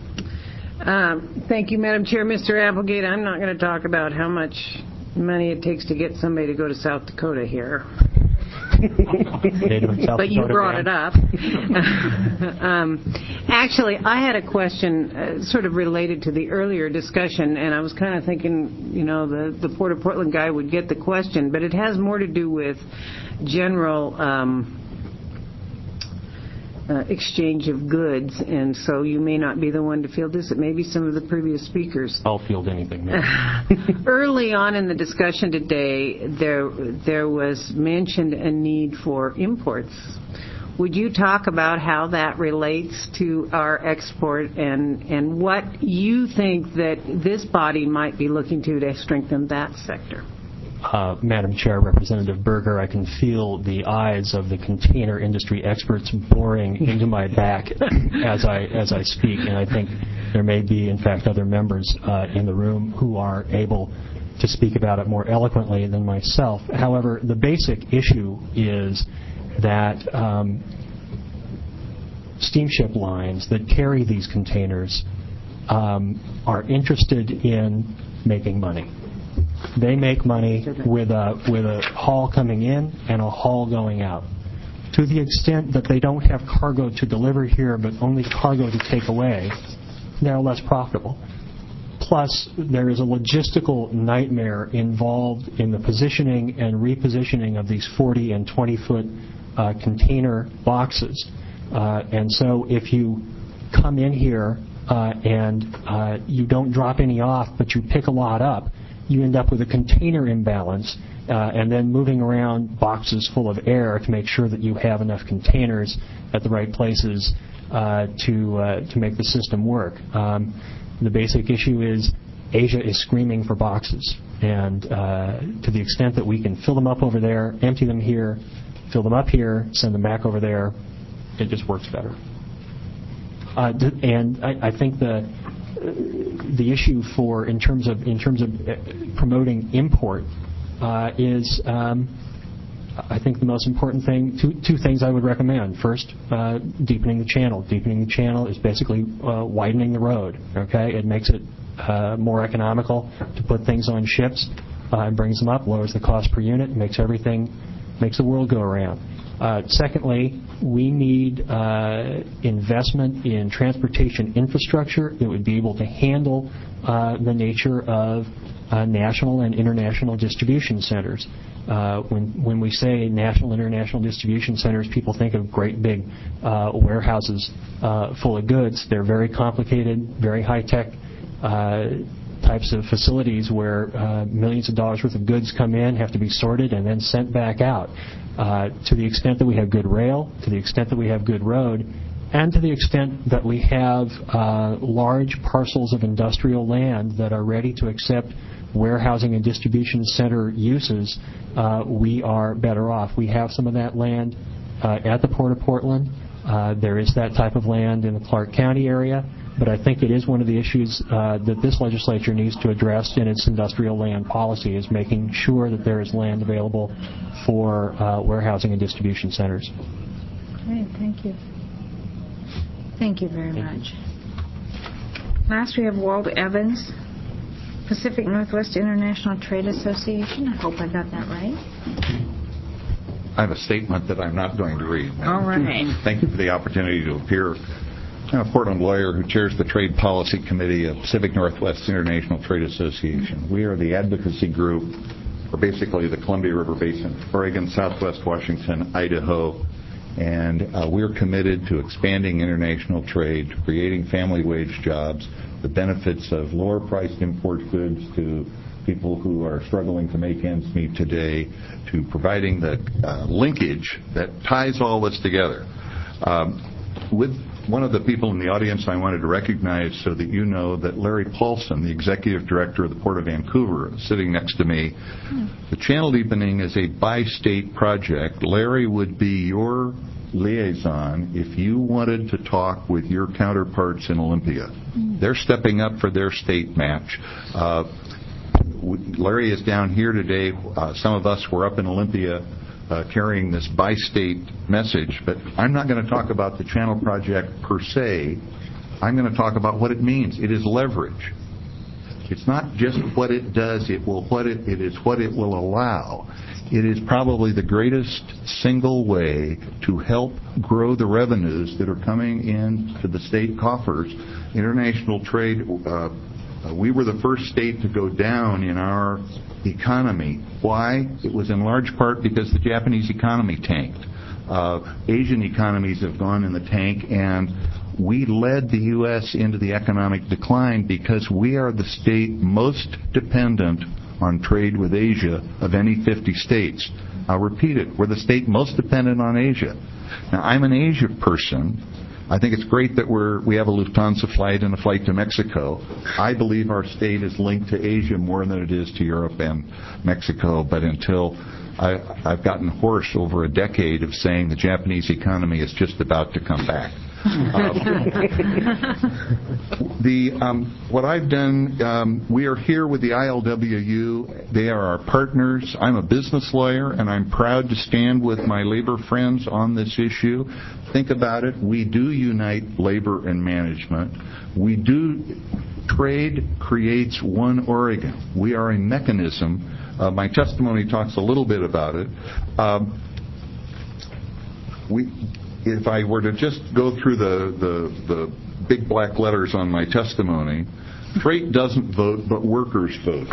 Um, thank you, Madam Chair. Mister Applegate, I'm not going to talk about how much money it takes to get somebody to go to South Dakota here. But you brought it up. um, actually, I had a question uh, sort of related to the earlier discussion, and I was kind of thinking, you know, the, the Port of Portland guy would get the question, but it has more to do with general um, uh, exchange of goods, and so you may not be the one to field this. It may be some of the previous speakers. I'll field anything. Early on in the discussion today, there there was mentioned a need for imports. Would you talk about how that relates to our export and, and what you think that this body might be looking to to strengthen that sector? uh, Madam Chair, Representative Berger, I can feel the eyes of the container industry experts boring into my back as I as I speak, and I think there may be, in fact, other members uh, in the room who are able to speak about it more eloquently than myself. However, the basic issue is that um, steamship lines that carry these containers um, are interested in making money. They make money with a with a haul coming in and a haul going out. To the extent that they don't have cargo to deliver here but only cargo to take away, they're less profitable. Plus, there is a logistical nightmare involved in the positioning and repositioning of these forty and twenty foot uh, container boxes. Uh, and so if you come in here uh, and uh, you don't drop any off, but you pick a lot up, you end up with a container imbalance uh, and then moving around boxes full of air to make sure that you have enough containers at the right places uh, to uh, to make the system work. Um, the basic issue is Asia is screaming for boxes, and uh, to the extent that we can fill them up over there, empty them here, fill them up here, send them back over there, it just works better. Uh, and I, I think the the issue for in terms of in terms of promoting import uh, is um, I think the most important thing. Two two things I would recommend. First, uh, deepening the channel. Deepening the channel is basically uh, widening the road. Okay, it makes it uh, more economical to put things on ships. Uh, and brings them up, lowers the cost per unit, makes everything makes the world go around. Uh, secondly, we need uh, investment in transportation infrastructure that would be able to handle uh, the nature of uh, national and international distribution centers. Uh, when when we say national and international distribution centers, people think of great big uh, warehouses uh, full of goods. They're very complicated, very high-tech uh, types of facilities where uh, millions of dollars worth of goods come in, have to be sorted, and then sent back out. Uh, to the extent that we have good rail, to the extent that we have good road, and to the extent that we have uh, large parcels of industrial land that are ready to accept warehousing and distribution center uses, uh, we are better off. We have some of that land uh, at the Port of Portland. Uh, there is that type of land in the Clark County area, but I think it is one of the issues uh, that this legislature needs to address in its industrial land policy, is making sure that there is land available for uh, warehousing and distribution centers. Great, thank you. Thank you very Thank much. You. Last, we have Walt Evans, Pacific Northwest International Trade Association. I hope I got that right. I have a statement that I'm not going to read. All right. Thank you for the opportunity to appear. I'm a Portland lawyer who chairs the Trade Policy Committee of Pacific Northwest International Trade Association. We are the advocacy group for basically the Columbia River Basin, Oregon, Southwest Washington, Idaho, and uh, we're committed to expanding international trade, to creating family wage jobs, the benefits of lower-priced import goods to people who are struggling to make ends meet today, to providing the uh, linkage that ties all this together. Um, with one of the people in the audience I wanted to recognize so that you know that Larry Paulson, the Executive Director of the Port of Vancouver, is sitting next to me. Mm. The channel deepening is a bi-state project. Larry would be your liaison if you wanted to talk with your counterparts in Olympia. Mm. They're stepping up for their state match. Uh, Larry is down here today. Uh, some of us were up in Olympia uh, carrying this bi-state message, but I'm not going to talk about the channel project per se. I'm going to talk about what it means. It is leverage. It's not just what it does, it will what it, it is what it will allow. It is probably the greatest single way to help grow the revenues that are coming into the state coffers. International trade, uh, Uh, we were the first state to go down in our economy. Why? It was in large part because the Japanese economy tanked. Uh, Asian economies have gone in the tank, and we led the U S into the economic decline because we are the state most dependent on trade with Asia of any fifty states. I'll repeat it. We're the state most dependent on Asia. Now, I'm an Asia person, I think it's great that we're, we have a Lufthansa flight and a flight to Mexico. I believe our state is linked to Asia more than it is to Europe and Mexico, but until I, I've gotten hoarse over a decade of saying the Japanese economy is just about to come back. Um, the um, what I've done, um, we are here with the I L W U. They are our partners. I'm a business lawyer, and I'm proud to stand with my labor friends on this issue. Think about it. We do unite labor and management. We do. Trade creates one Oregon. We are a mechanism. Uh, my testimony talks a little bit about it. Um, we. If I were to just go through the, the, the big black letters on my testimony, freight doesn't vote, but workers vote.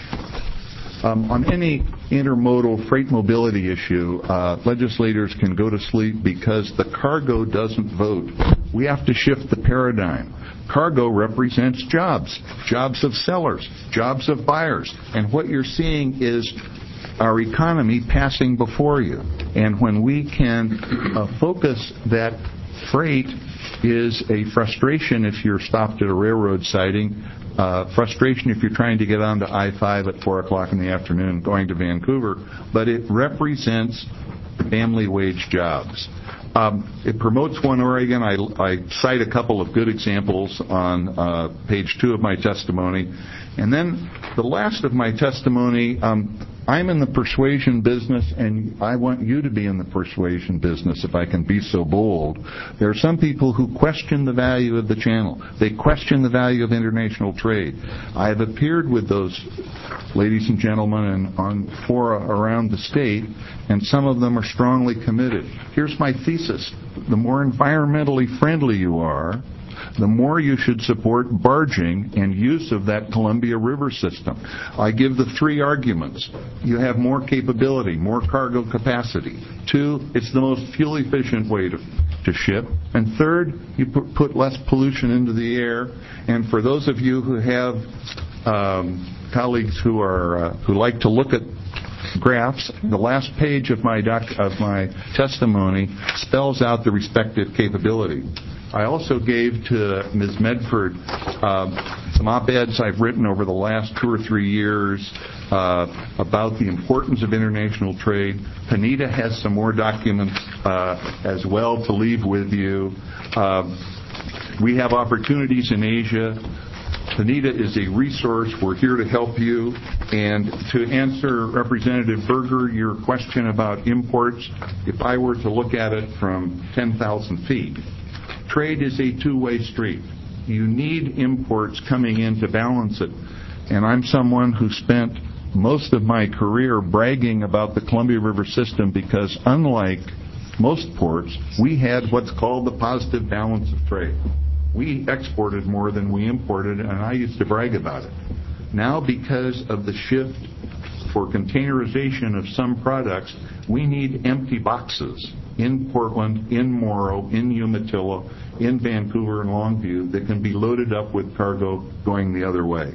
Um, on any intermodal freight mobility issue, uh, legislators can go to sleep because the cargo doesn't vote. We have to shift the paradigm. Cargo represents jobs, jobs of sellers, jobs of buyers. And what you're seeing is our economy passing before you. And when we can uh, focus that freight is a frustration if you're stopped at a railroad siding, uh, frustration if you're trying to get onto I five at four o'clock in the afternoon going to Vancouver, but it represents family wage jobs. Um, it promotes One Oregon. I, I cite a couple of good examples on uh, page two of my testimony. And then the last of my testimony, um, I'm in the persuasion business, and I want you to be in the persuasion business, if I can be so bold. There are some people who question the value of the channel. They question the value of international trade. I have appeared with those ladies and gentlemen and on fora around the state, and some of them are strongly committed. Here's my thesis. The more environmentally friendly you are, the more you should support barging and use of that Columbia River system. I give the three arguments. You have more capability, more cargo capacity. Two, it's the most fuel-efficient way to, to ship. And third, you put less pollution into the air. And for those of you who have um, colleagues who are uh, who like to look at graphs, the last page of my doc, of my testimony spells out the respective capability. I also gave to Miz Medford uh, some op-eds I've written over the last two or three years uh, about the importance of international trade. Panita has some more documents uh, as well to leave with you. Uh, we have opportunities in Asia. Panita is a resource. We're here to help you. And to answer Representative Berger, your question about imports, if I were to look at it from ten thousand feet, trade is a two-way street. You need imports coming in to balance it. And I'm someone who spent most of my career bragging about the Columbia River system because unlike most ports, we had what's called the positive balance of trade. We exported more than we imported, and I used to brag about it. Now, because of the shift for containerization of some products, we need empty boxes in Portland, in Morrow, in Umatilla, in Vancouver and Longview that can be loaded up with cargo going the other way.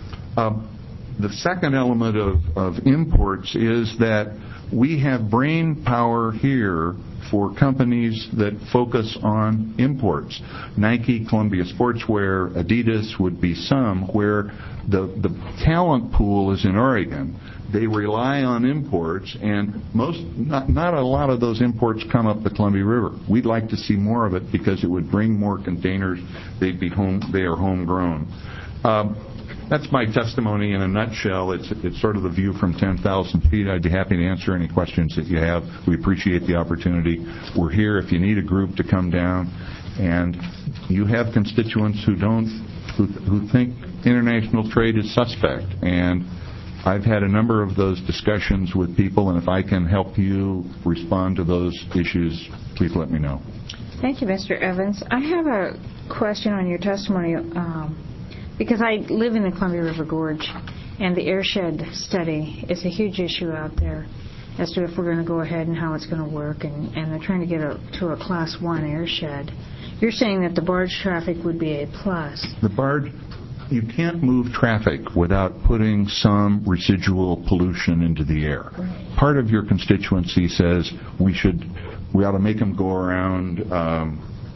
Um, the second element of, of imports is that we have brain power here for companies that focus on imports. Nike, Columbia Sportswear, Adidas would be some where the, the talent pool is in Oregon. They rely on imports, and most, not, not a lot of those imports come up the Columbia River. We'd like to see more of it because it would bring more containers. They'd be home, they are homegrown. Um, That's my testimony in a nutshell. It's, it's sort of the view from ten thousand feet. I'd be happy to answer any questions that you have. We appreciate the opportunity. We're here if you need a group to come down. And you have constituents who don't, who, who think international trade is suspect. And I've had a number of those discussions with people, and if I can help you respond to those issues, please let me know. Thank you, Mister Evans. I have a question on your testimony. Um, Because I live in the Columbia River Gorge, and the airshed study is a huge issue out there as to if we're going to go ahead and how it's going to work, and, and they're trying to get a, to a Class one airshed. You're saying that the barge traffic would be a plus. The barge, you can't move traffic without putting some residual pollution into the air. Right. Part of your constituency says we should, we ought to make them go around um,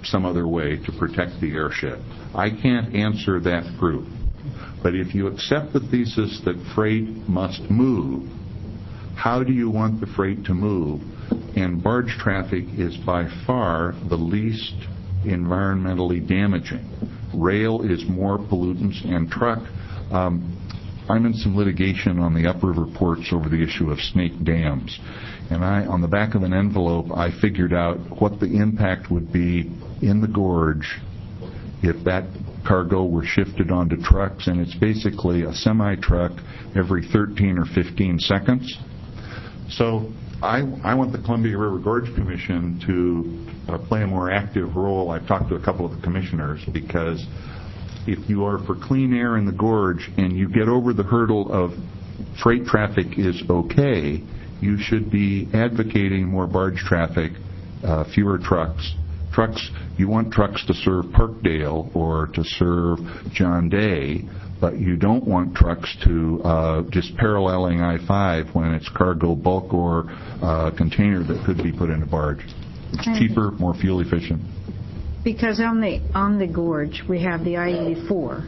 some other way to protect the airshed. I can't answer that group. But if you accept the thesis that freight must move, how do you want the freight to move? And barge traffic is by far the least environmentally damaging. Rail is more pollutants, and truck. Um, I'm in some litigation on the upriver ports over the issue of snake dams. And I, on the back of an envelope, I figured out what the impact would be in the gorge if that cargo were shifted onto trucks, and it's basically a semi-truck every thirteen or fifteen seconds. So I, I want the Columbia River Gorge Commission to uh, play a more active role. I've talked to a couple of the commissioners, because if you are for clean air in the gorge and you get over the hurdle of freight traffic is okay, you should be advocating more barge traffic, uh, fewer trucks. Trucks, you want trucks to serve Parkdale or to serve John Day, but you don't want trucks to uh, just paralleling I five when it's cargo, bulk, or uh, container that could be put in a barge. It's cheaper, more fuel efficient. Because on the on the gorge, we have the I eighty-four,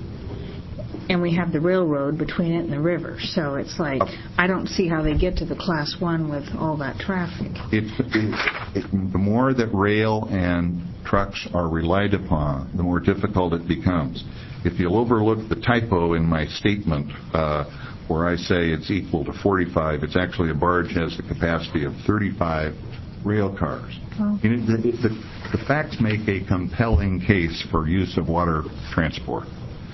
and we have the railroad between it and the river. So it's like, I don't see how they get to the class one with all that traffic. It, it, it, the more that rail and trucks are relied upon, the more difficult it becomes. If you'll overlook the typo in my statement, uh, where I say it's equal to forty-five, it's actually a barge has the capacity of thirty-five rail cars. Oh. And it, the, the, the facts make a compelling case for use of water transport.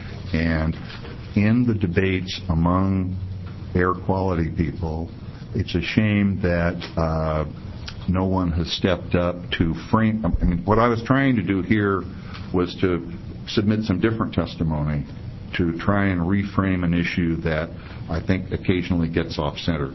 And in the debates among air quality people, it's a shame that uh, no one has stepped up to frame. I mean, what I was trying to do here was to submit some different testimony to try and reframe an issue that I think occasionally gets off center.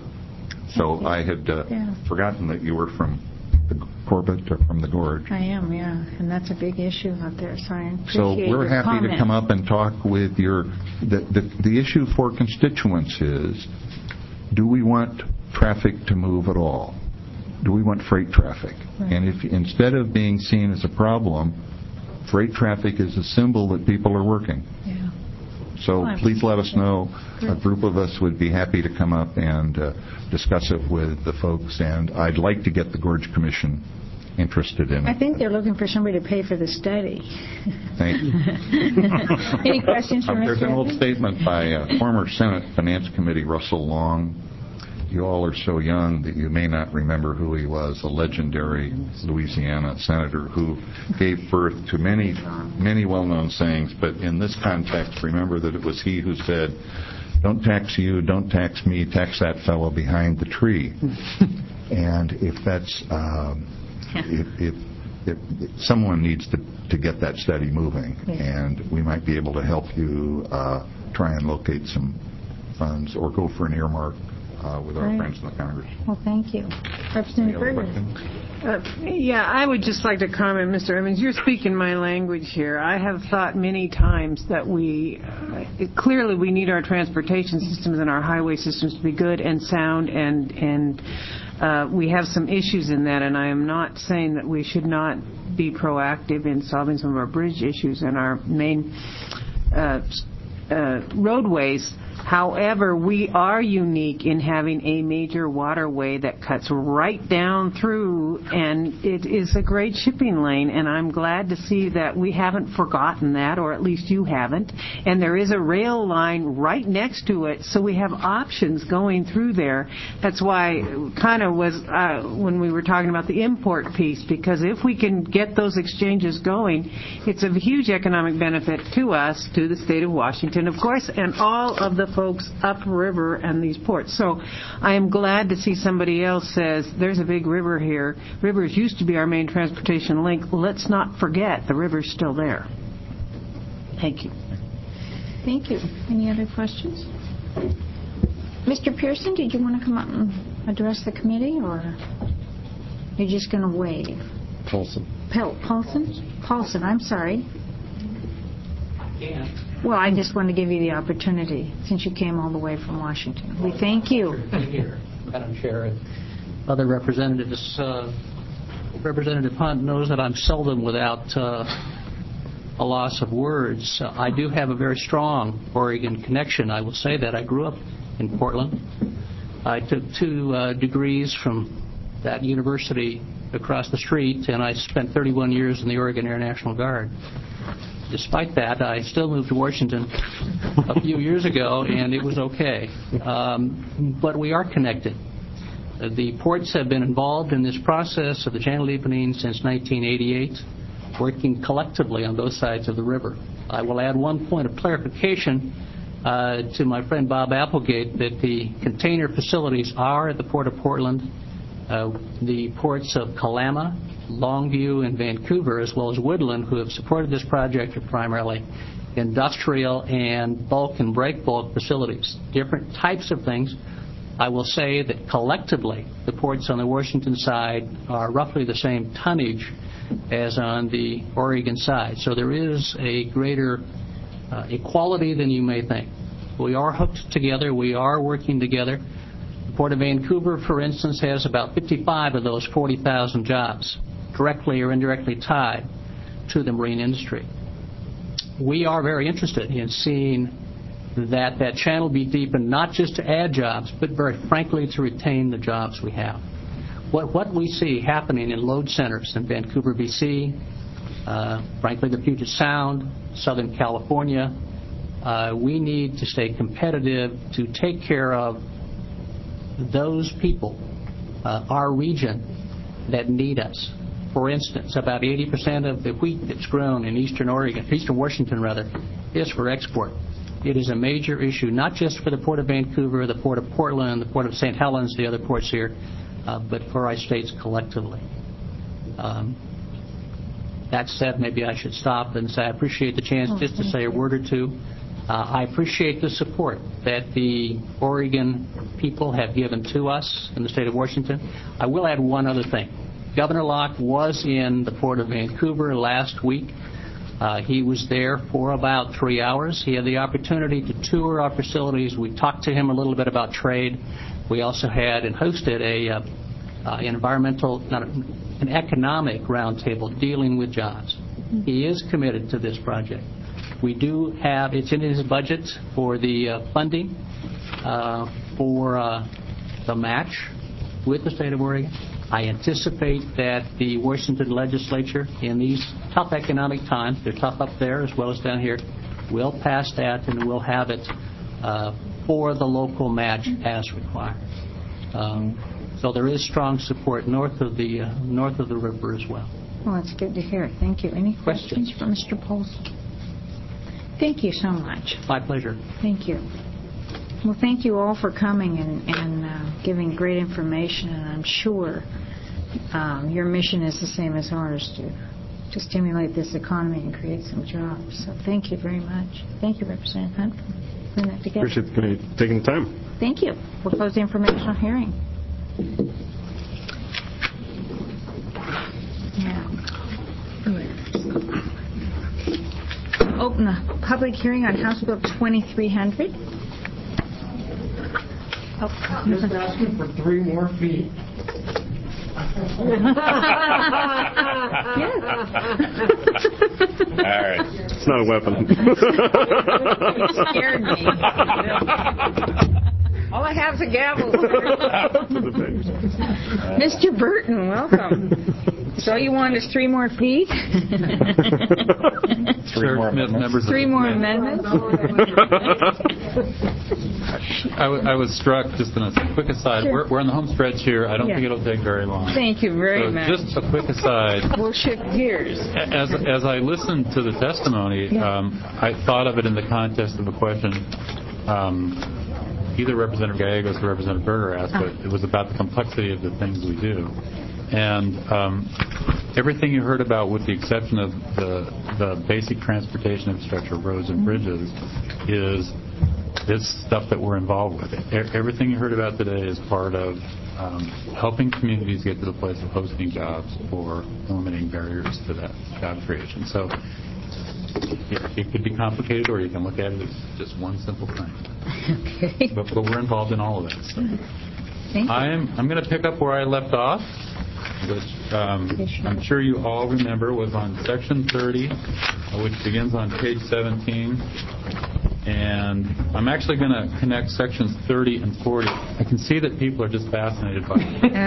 So I had uh, yeah. forgotten that you were from the Corbett or from the Gorge. I am, yeah, and that's a big issue out there. So I appreciate So we're your happy comment. to come up and talk with your. The, the the issue for constituents is: do we want traffic to move at all? Do we want freight traffic? Right. And if instead of being seen as a problem, freight traffic is a symbol that people are working. Yeah. So well, please let us know. Good. A group of us would be happy to come up and uh, discuss it with the folks, and I'd like to get the Gorge Commission interested in it. I think they're looking for somebody to pay for the study. Thank you. Any questions for uh, Mister There's an old Evans? statement by uh, former Senate Finance Committee Russell Long. You all are so young that you may not remember who he was, a legendary Louisiana senator who gave birth to many, many well-known sayings, but in this context, remember that it was he who said, "Don't tax you, don't tax me, tax that fellow behind the tree." And if that's, um, if, if, if, if someone needs to, to get that study moving, and we might be able to help you uh, try and locate some funds or go for an earmark Uh, with our right. friends in the Congress. Well, thank you. Representative Berger. Uh, yeah, I would just like to comment, Mister Evans, you're speaking my language here. I have thought many times that we, uh, clearly we need our transportation systems and our highway systems to be good and sound, and, and uh, we have some issues in that, and I am not saying that we should not be proactive in solving some of our bridge issues and our main uh, uh, roadways. However, we are unique in having a major waterway that cuts right down through, and it is a great shipping lane, and I'm glad to see that we haven't forgotten that, or at least you haven't. And there is a rail line right next to it, so we have options going through there. That's why kind of was uh, when we were talking about the import piece, because if we can get those exchanges going, it's a huge economic benefit to us, to the state of Washington, of course, and all of the folks upriver and these ports. So I am glad to see somebody else says there's a big river here. Rivers used to be our main transportation link. Let's not forget the river's still there. Thank you. Thank you. Any other questions? Mister Pearson, did you want to come up and address the committee, or you're just going to wave? Paulson. Pel- Paulson? Paulson, I'm sorry. Yeah. Well, I just want to give you the opportunity, since you came all the way from Washington. We thank you. Here, Madam Chair, and other representatives. Uh, Representative Hunt knows that I'm seldom without uh, a loss of words. Uh, I do have a very strong Oregon connection. I will say that. I grew up in Portland. I took two uh, degrees from that university across the street, and I spent thirty-one years in the Oregon Air National Guard. Despite that, I still moved to Washington a few years ago, and it was okay. Um, but we are connected. Uh, the ports have been involved in this process of the channel deepening since nineteen eighty-eight, working collectively on both sides of the river. I will add one point of clarification uh, to my friend Bob Applegate that the container facilities are at the Port of Portland. Uh, the ports of Kalama, Longview, and Vancouver, as well as Woodland, who have supported this project, are primarily industrial and bulk and break bulk facilities. Different types of things. I will say that collectively, the ports on the Washington side are roughly the same tonnage as on the Oregon side. So there is a greater uh, equality than you may think. We are hooked together. We are working together. The Port of Vancouver, for instance, has about fifty-five of those forty thousand jobs, directly or indirectly tied to the marine industry. We are very interested in seeing that that channel be deepened, not just to add jobs, but very frankly to retain the jobs we have. What, what we see happening in load centers in Vancouver, B C, uh, frankly the Puget Sound, Southern California, uh, we need to stay competitive to take care of those people, uh, our region, that need us. For instance, about eighty percent of the wheat that's grown in eastern Oregon, eastern Washington rather, is for export. It is a major issue, not just for the Port of Vancouver, the Port of Portland, the Port of Saint Helens, the other ports here, uh, but for our states collectively. Um, that said, maybe I should stop and say I appreciate the chance oh, just to say a word or two. Uh, I appreciate the support that the Oregon people have given to us in the state of Washington. I will add one other thing. Governor Locke was in the Port of Vancouver last week. Uh, he was there for about three hours. He had the opportunity to tour our facilities. We talked to him a little bit about trade. We also had and hosted a uh, uh, environmental, not a, an economic roundtable dealing with jobs. He is committed to this project. We do have, it's in his budget for the uh, funding uh, for uh, the match with the state of Oregon. I anticipate that the Washington legislature, in these tough economic times, they're tough up there as well as down here, will pass that and will have it uh, for the local match as required. Um, so there is strong support north of the uh, north of the river as well. Well, that's good to hear. Thank you. Any questions, questions for Mister Polsky? Thank you so much. My pleasure. Thank you. Well, thank you all for coming and, and uh, giving great information, and I'm sure um, your mission is the same as ours to, to stimulate this economy and create some jobs. So thank you very much. Thank you, Representative Hunt, for putting that together. Appreciate the committee taking the time. Thank you. We'll close the informational hearing. Yeah. Open the public hearing on House Bill twenty-three hundred. Oh. I'm just asking for three more feet. Yes. All right. It's not a weapon. You scared me. All I have is a gavel. Mister Burton, welcome. So all you want is three more feet? Three more amendments. Three more amendments? I, w- I was struck, just in a quick aside, Sure. we're, we're on the home stretch here. I don't Yeah. think it'll take very long. Thank you very so much. Just a quick aside. We'll shift gears. As, as I listened to the testimony, Yeah. um, I thought of it in the context of a question um, either Representative Gallegos or Representative Berger asked, but it was about the complexity of the things we do. And um, everything you heard about, with the exception of the, the basic transportation infrastructure, roads and bridges, is this stuff that we're involved with. E- everything you heard about today is part of um, helping communities get to the place of hosting jobs or eliminating barriers to that job creation. So it, it could be complicated, or you can look at it as just one simple thing. Okay. But, but we're involved in all of that. So Thank you. I'm, I'm going to pick up where I left off. which um, I'm sure you all remember was on Section thirty, uh, which begins on page seventeen. And I'm actually going to connect sections thirty and forty. I can see that people are just fascinated by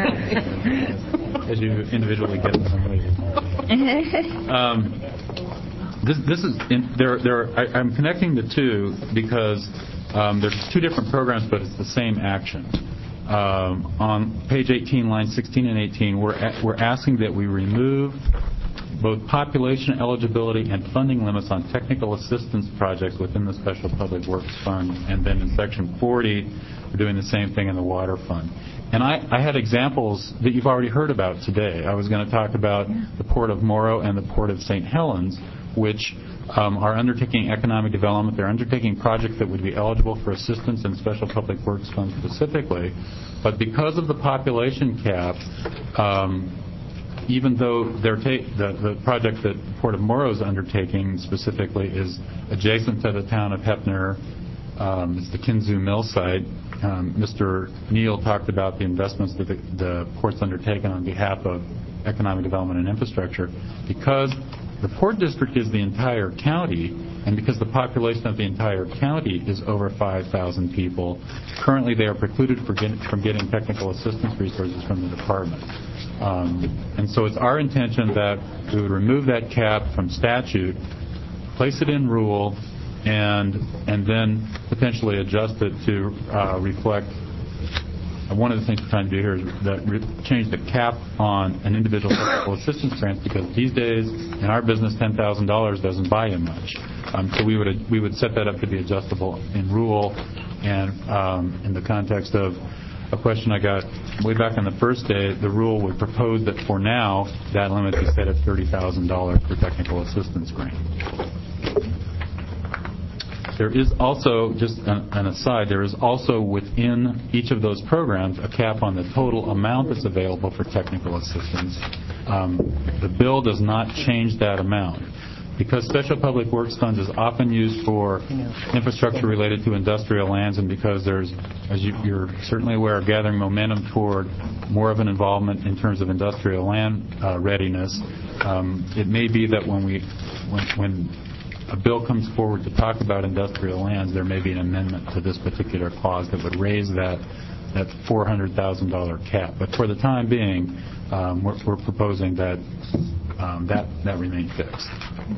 it as you individually get familiar. Um, this, this is in, there. There. I, I'm connecting the two because um, there's two different programs, but it's the same action. Um, on page eighteen, lines sixteen and eighteen, we're a, we're asking that we remove both population eligibility and funding limits on technical assistance projects within the Special Public Works Fund. And then in Section forty, we're doing the same thing in the Water Fund. And I, I had examples that you've already heard about today. I was going to talk about the Port of Morrow and the Port of Saint Helens, which um, are undertaking economic development. They're undertaking projects that would be eligible for assistance in Special Public Works Fund specifically. But because of the population cap, um, even though they're ta- the, the project that Port of Morrow is undertaking specifically is adjacent to the town of Heppner, um, it's the Kinzoo Mill site. Um, Mister Neal talked about the investments that the, the port's undertaken on behalf of economic development and infrastructure. Because the Port District is the entire county, and because the population of the entire county is over five thousand people, currently they are precluded for get, from getting technical assistance resources from the department. Um, and so it's our intention that we would remove that cap from statute, place it in rule, and and then potentially adjust it to uh, reflect. Uh, one of the things we're trying to do here is that re- change the cap on an individual technical assistance grant, because these days in our business ten thousand dollars doesn't buy you much. Um, so we would we would set that up to be adjustable in rule, and um, in the context of a question I got way back on the first day, the rule would propose that for now that limit be set at thirty thousand dollars for technical assistance grant. There is also, just an, an aside, there is also within each of those programs a cap on the total amount that's available for technical assistance. Um, the bill does not change that amount. Because Special Public Works Funds is often used for infrastructure related to industrial lands, and because there's, as you, you're certainly aware, gathering momentum toward more of an involvement in terms of industrial land uh, readiness, um, it may be that when we, when, when a bill comes forward to talk about industrial lands, there may be an amendment to this particular clause that would raise that that four hundred thousand dollars cap. But for the time being, um, we're, we're proposing that um, that that remain fixed.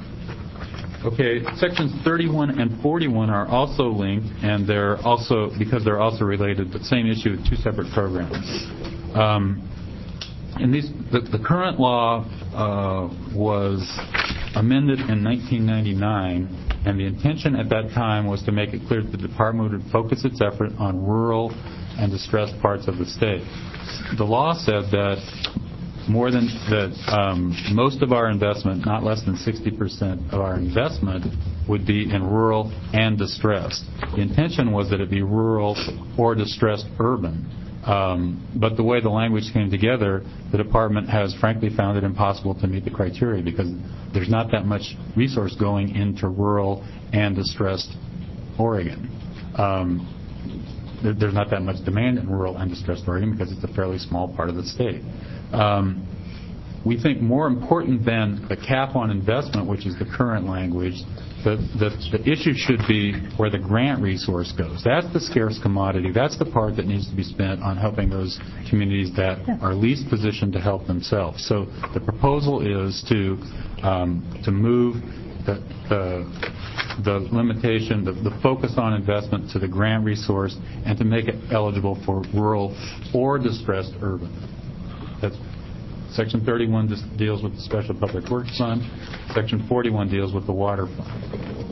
Okay, sections thirty-one and forty-one are also linked, and they're also, because they're also related, the same issue with two separate programs. Um, and these, the, the current law uh, was amended in nineteen ninety-nine, and the intention at that time was to make it clear that the department would focus its effort on rural and distressed parts of the state. The law said that more than that, um, most of our investment, not less than sixty percent of our investment, would be in rural and distressed. The intention was that it be rural or distressed urban. Um, but the way the language came together, the department has frankly found it impossible to meet the criteria, because there's not that much resource going into rural and distressed Oregon. Um, there, there's not that much demand in rural and distressed Oregon because it's a fairly small part of the state. Um, we think more important than the cap on investment, which is the current language, the, the, the issue should be where the grant resource goes. That's the scarce commodity. That's the part that needs to be spent on helping those communities that are least positioned to help themselves. So the proposal is to um, to move the, the, the limitation, the, the focus on investment to the grant resource, and to make it eligible for rural or distressed urban. That's Section thirty-one just deals with the Special Public Works Fund. Section forty-one deals with the Water Fund.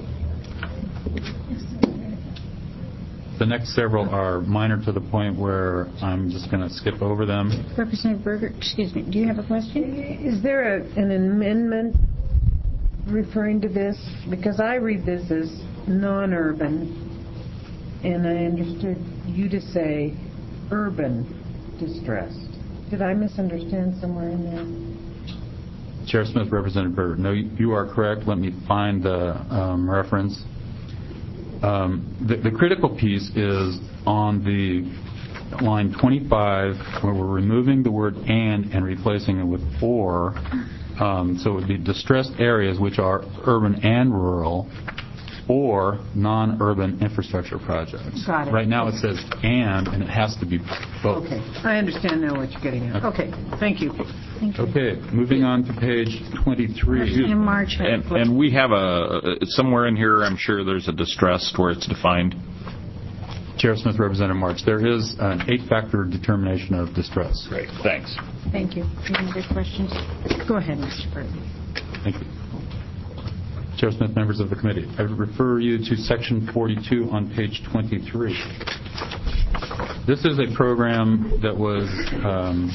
The next several are minor to the point where I'm just going to skip over them. Representative Berger, excuse me, do you have a question? Is there a, an amendment referring to this? Because I read this as non-urban, and I understood you to say urban distressed. Did I misunderstand somewhere in there? Chair Smith, Representative Berger. No, you are correct. Let me find the um, reference. Um, the, the critical piece is on the line twenty-five, where we're removing the word and and replacing it with or. Um, so it would be distressed areas, which are urban and rural, or non-urban infrastructure projects. Got it. Right now it says and, and it has to be both. Okay, I understand now what you're getting at. Okay, thank you. Thank you. Okay, moving on to page twenty-three. In March. And, and we have a, somewhere in here, I'm sure there's a distressed where it's defined. Chair Smith, Representative March, there is an eight-factor determination of distress. Great, thanks. Thank you. Any other questions? Go ahead, Mister Burton. Thank you. Chair Smith, members of the committee, I refer you to section forty-two on page twenty-three. This is a program that was um,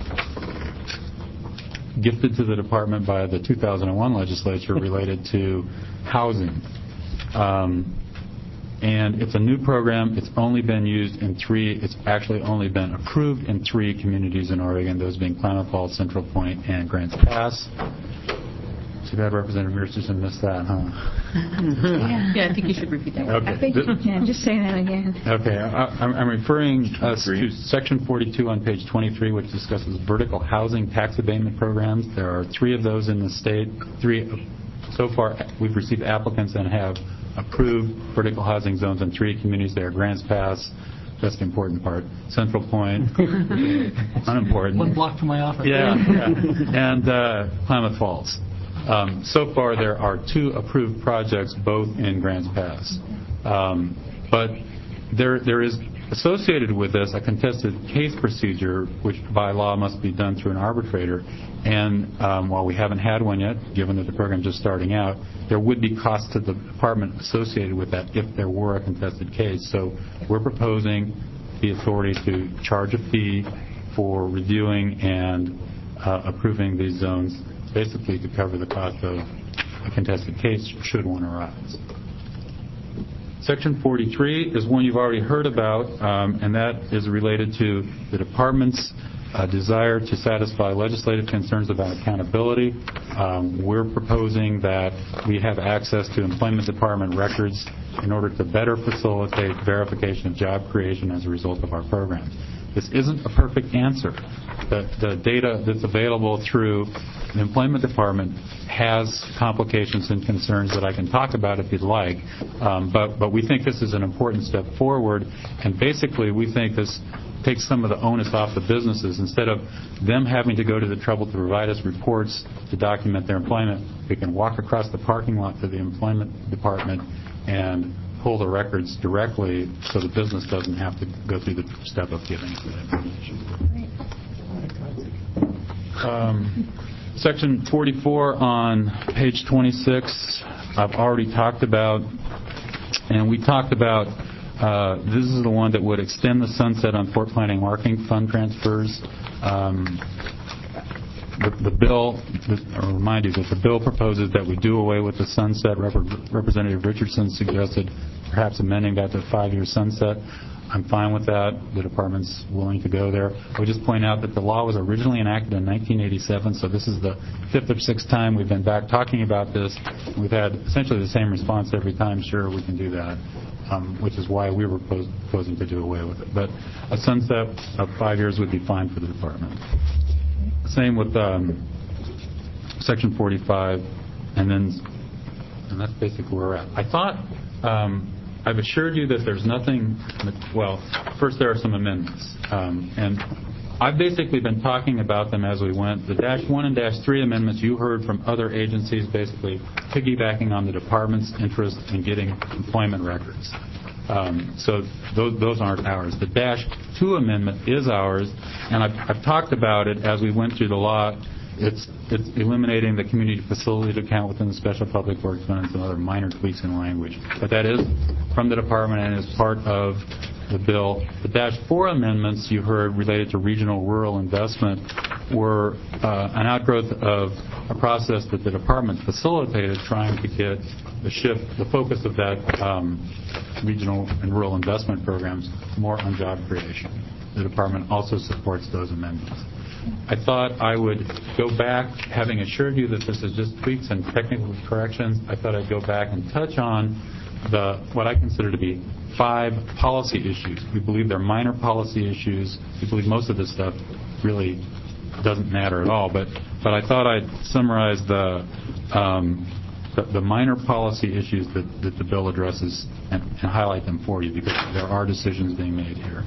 gifted to the department by the two thousand one legislature related to housing. Um, and it's a new program. It's only been used in three. It's actually only been approved in three communities in Oregon, those being Klamath Falls, Central Point, and Grants Pass. Too bad Representative Murchison missed that, huh? Yeah. yeah, I think you should repeat that. Okay. I think you can. Just say that again. Okay. I, I'm, I'm referring us to section forty-two on page twenty-three, which discusses vertical housing tax abatement programs. There are three of those in the state. Three. So far, we've received applicants and have approved vertical housing zones in three communities. They are Grants Pass, that's the important part, Central Point, unimportant. One block from my office. Yeah, yeah. And uh, Klamath Falls. Um, so far, there are two approved projects, both in Grants Pass. Um, but there, there is associated with this a contested case procedure, which by law must be done through an arbitrator. And um, while we haven't had one yet, given that the program is just starting out, there would be costs to the department associated with that if there were a contested case. So we're proposing the authority to charge a fee for reviewing and uh, approving these zones, basically to cover the cost of a contested case should one arise. Section forty-three is one you've already heard about, um, and that is related to the department's uh, desire to satisfy legislative concerns about accountability. Um, we're proposing that we have access to employment department records in order to better facilitate verification of job creation as a result of our programs. This isn't a perfect answer. The, the data that's available through the employment department has complications and concerns that I can talk about if you'd like, um, but, but we think this is an important step forward, and basically we think this takes some of the onus off the businesses. Instead of them having to go to the trouble to provide us reports to document their employment, we can walk across the parking lot to the employment department and pull the records directly so the business doesn't have to go through the step of giving us that information. Um, section forty-four on page twenty-six, I've already talked about, and we talked about, uh, this is the one that would extend the sunset on Fort Planning Marketing Fund transfers. Um, The, the bill, I'll remind you that the bill proposes that we do away with the sunset. Rep- Representative Richardson suggested perhaps amending that to a five-year sunset. I'm fine with that. The department's willing to go there. I would just point out that the law was originally enacted in nineteen eighty-seven, so this is the fifth or sixth time we've been back talking about this. We've had essentially the same response every time. Sure, we can do that, um, which is why we were pos- proposing to do away with it. But a sunset of five years would be fine for the department. Same with um, section forty-five, and then, and that's basically where we're at. I thought, um, I've assured you that there's nothing, well, first there are some amendments, um, and I've basically been talking about them as we went. The dash one and dash three amendments you heard from other agencies, basically piggybacking on the department's interest in getting employment records. Um, so those, those aren't ours. The dash two amendment is ours, and I've, I've talked about it as we went through the law. It's, it's eliminating the community facility account within the Special Public Works Fund and some other minor tweaks in language. But that is from the department and is part of the bill. The dash four amendments you heard related to regional rural investment were uh, an outgrowth of a process that the department facilitated trying to get the shift, the focus of that um, regional and rural investment programs more on job creation. The department also supports those amendments. I thought I would go back, having assured you that this is just tweaks and technical corrections, I thought I'd go back and touch on the what I consider to be five policy issues. We believe they're minor policy issues. We believe most of this stuff really doesn't matter at all. But but I thought I'd summarize the um, the, the minor policy issues that, that the bill addresses and, and highlight them for you, because there are decisions being made here.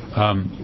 Um,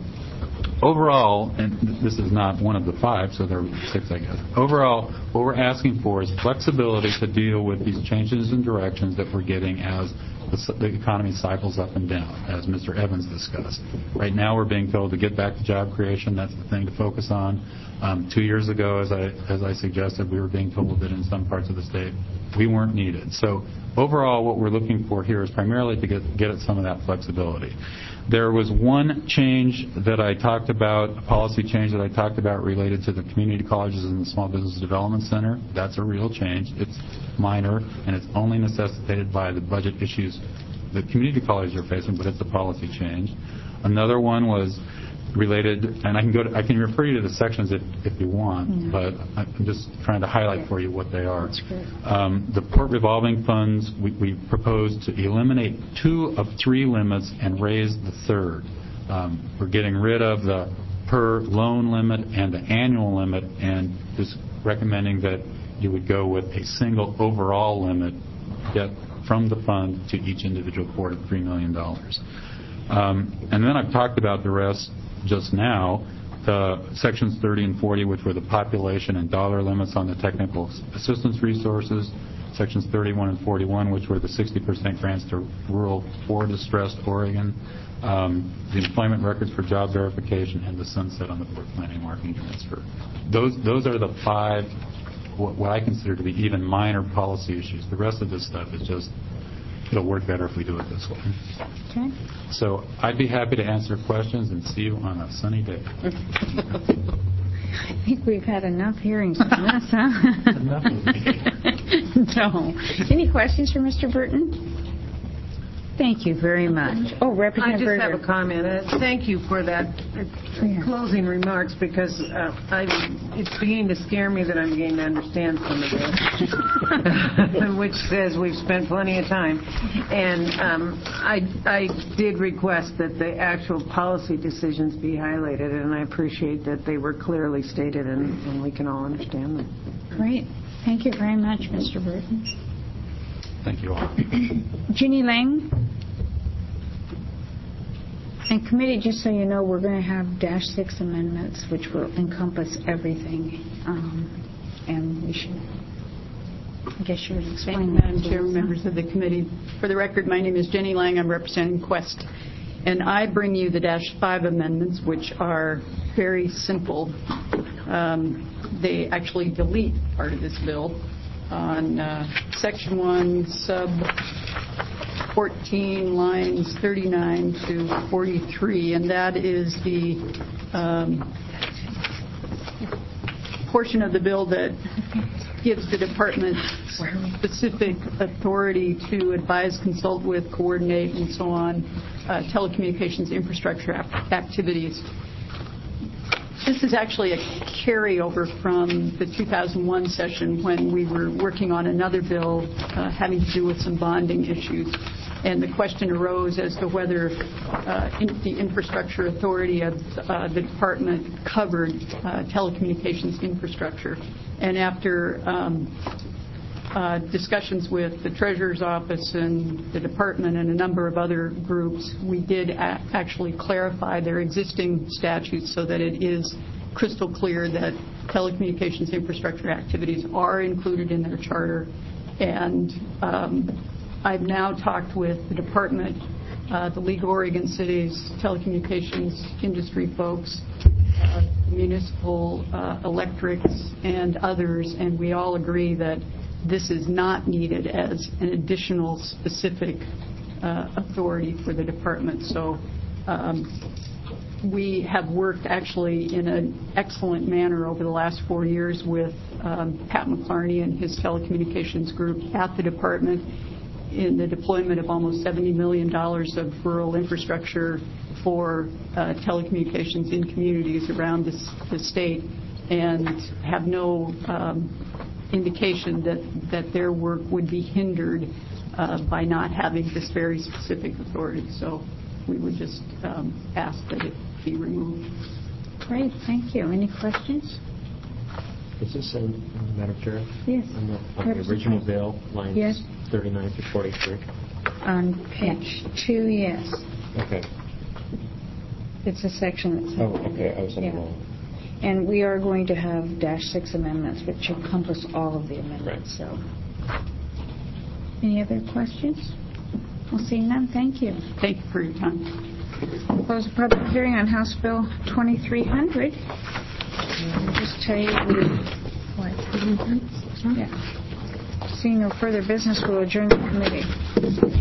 Overall, and this is not one of the five, so there are six, I guess. Overall, what we're asking for is flexibility to deal with these changes in directions that we're getting as the, the economy cycles up and down, as Mister Evans discussed. Right now, we're being told to get back to job creation. That's the thing to focus on. Um, two years ago, as I as I suggested, we were being told that in some parts of the state we weren't needed. So overall, what we're looking for here is primarily to get get at some of that flexibility. There was one change that I talked about, a policy change that I talked about related to the community colleges and the Small Business Development Center. That's a real change. It's minor, and it's only necessitated by the budget issues the community colleges are facing, but it's a policy change. Another one was related, and I can go to, I can refer you to the sections if, if you want, mm-hmm. but I'm just trying to highlight for you what they are. Um, the port revolving funds, we, we proposed to eliminate two of three limits and raise the third. Um, we're getting rid of the per loan limit and the annual limit, and just recommending that you would go with a single overall limit get from the fund to each individual port of three million dollars. Um, and then I've talked about the rest just now, the sections thirty and forty, which were the population and dollar limits on the technical assistance resources, sections thirty-one and forty-one, which were the sixty percent grants to rural or distressed Oregon, um, the employment records for job verification, and the sunset on the port planning marketing transfer. Those those are the five what, what I consider to be even minor policy issues. The rest of this stuff is just, it'll work better if we do it this way. Okay. So I'd be happy to answer questions and see you on a sunny day. I think we've had enough hearings on this, huh? Enough. No. Any questions for Mister Burton? Thank you very much. Oh, Representative I just Berger. have a comment. Uh, thank you for that uh, yeah. closing remarks, because uh, I, it's beginning to scare me that I'm beginning to understand some of this, which says we've spent plenty of time. And um, I, I did request that the actual policy decisions be highlighted, and I appreciate that they were clearly stated and, and we can all understand them. Great. Thank you very much, Mister Burton. Thank you all. Ginny Lang. And committee, just so you know, we're going to have dash six amendments, which will encompass everything. Um, and we should, I guess you would explain that. Madam Chair, members of the committee. For the record, my name is Jenny Lang. I'm representing Quest. And I bring you the dash five amendments, which are very simple. Um, they actually delete part of this bill on uh, section one, sub fourteen, lines thirty-nine to forty-three, and that is the um, portion of the bill that gives the department specific authority to advise, consult with, coordinate, and so on uh, telecommunications infrastructure ap- activities. This is actually a carryover from the two thousand one session when we were working on another bill uh, having to do with some bonding issues. And the question arose as to whether uh, in the infrastructure authority of uh, the department covered uh, telecommunications infrastructure. And after um, uh, discussions with the Treasurer's Office and the department and a number of other groups, we did a- actually clarify their existing statutes so that it is crystal clear that telecommunications infrastructure activities are included in their charter. And um, I've now talked with the department, uh, the League of Oregon Cities, telecommunications industry folks, uh, municipal uh, electrics, and others, and we all agree that this is not needed as an additional specific uh, authority for the department. So um, we have worked actually in an excellent manner over the last four years with um, Pat McClarney and his telecommunications group at the department in the deployment of almost seventy million dollars of rural infrastructure for uh, telecommunications in communities around this, the state, and have no um, indication that, that their work would be hindered uh, by not having this very specific authority. So we would just um, ask that it be removed. Great, thank you. Any questions? Is this, uh, Madam Chair? Yes. On the, on the original bill, lines yes. thirty-nine to forty-three? On page two, yes. Okay. It's a section that's... Oh, okay. I was on yeah. the wrong. And we are going to have dash six amendments, which encompass all of the amendments. Right. So, any other questions? We'll see none. Thank you. Thank you for your time. We'll close the public hearing on House Bill twenty-three hundred. I'll just tell you what. Yeah. Seeing no further business, we'll adjourn the committee.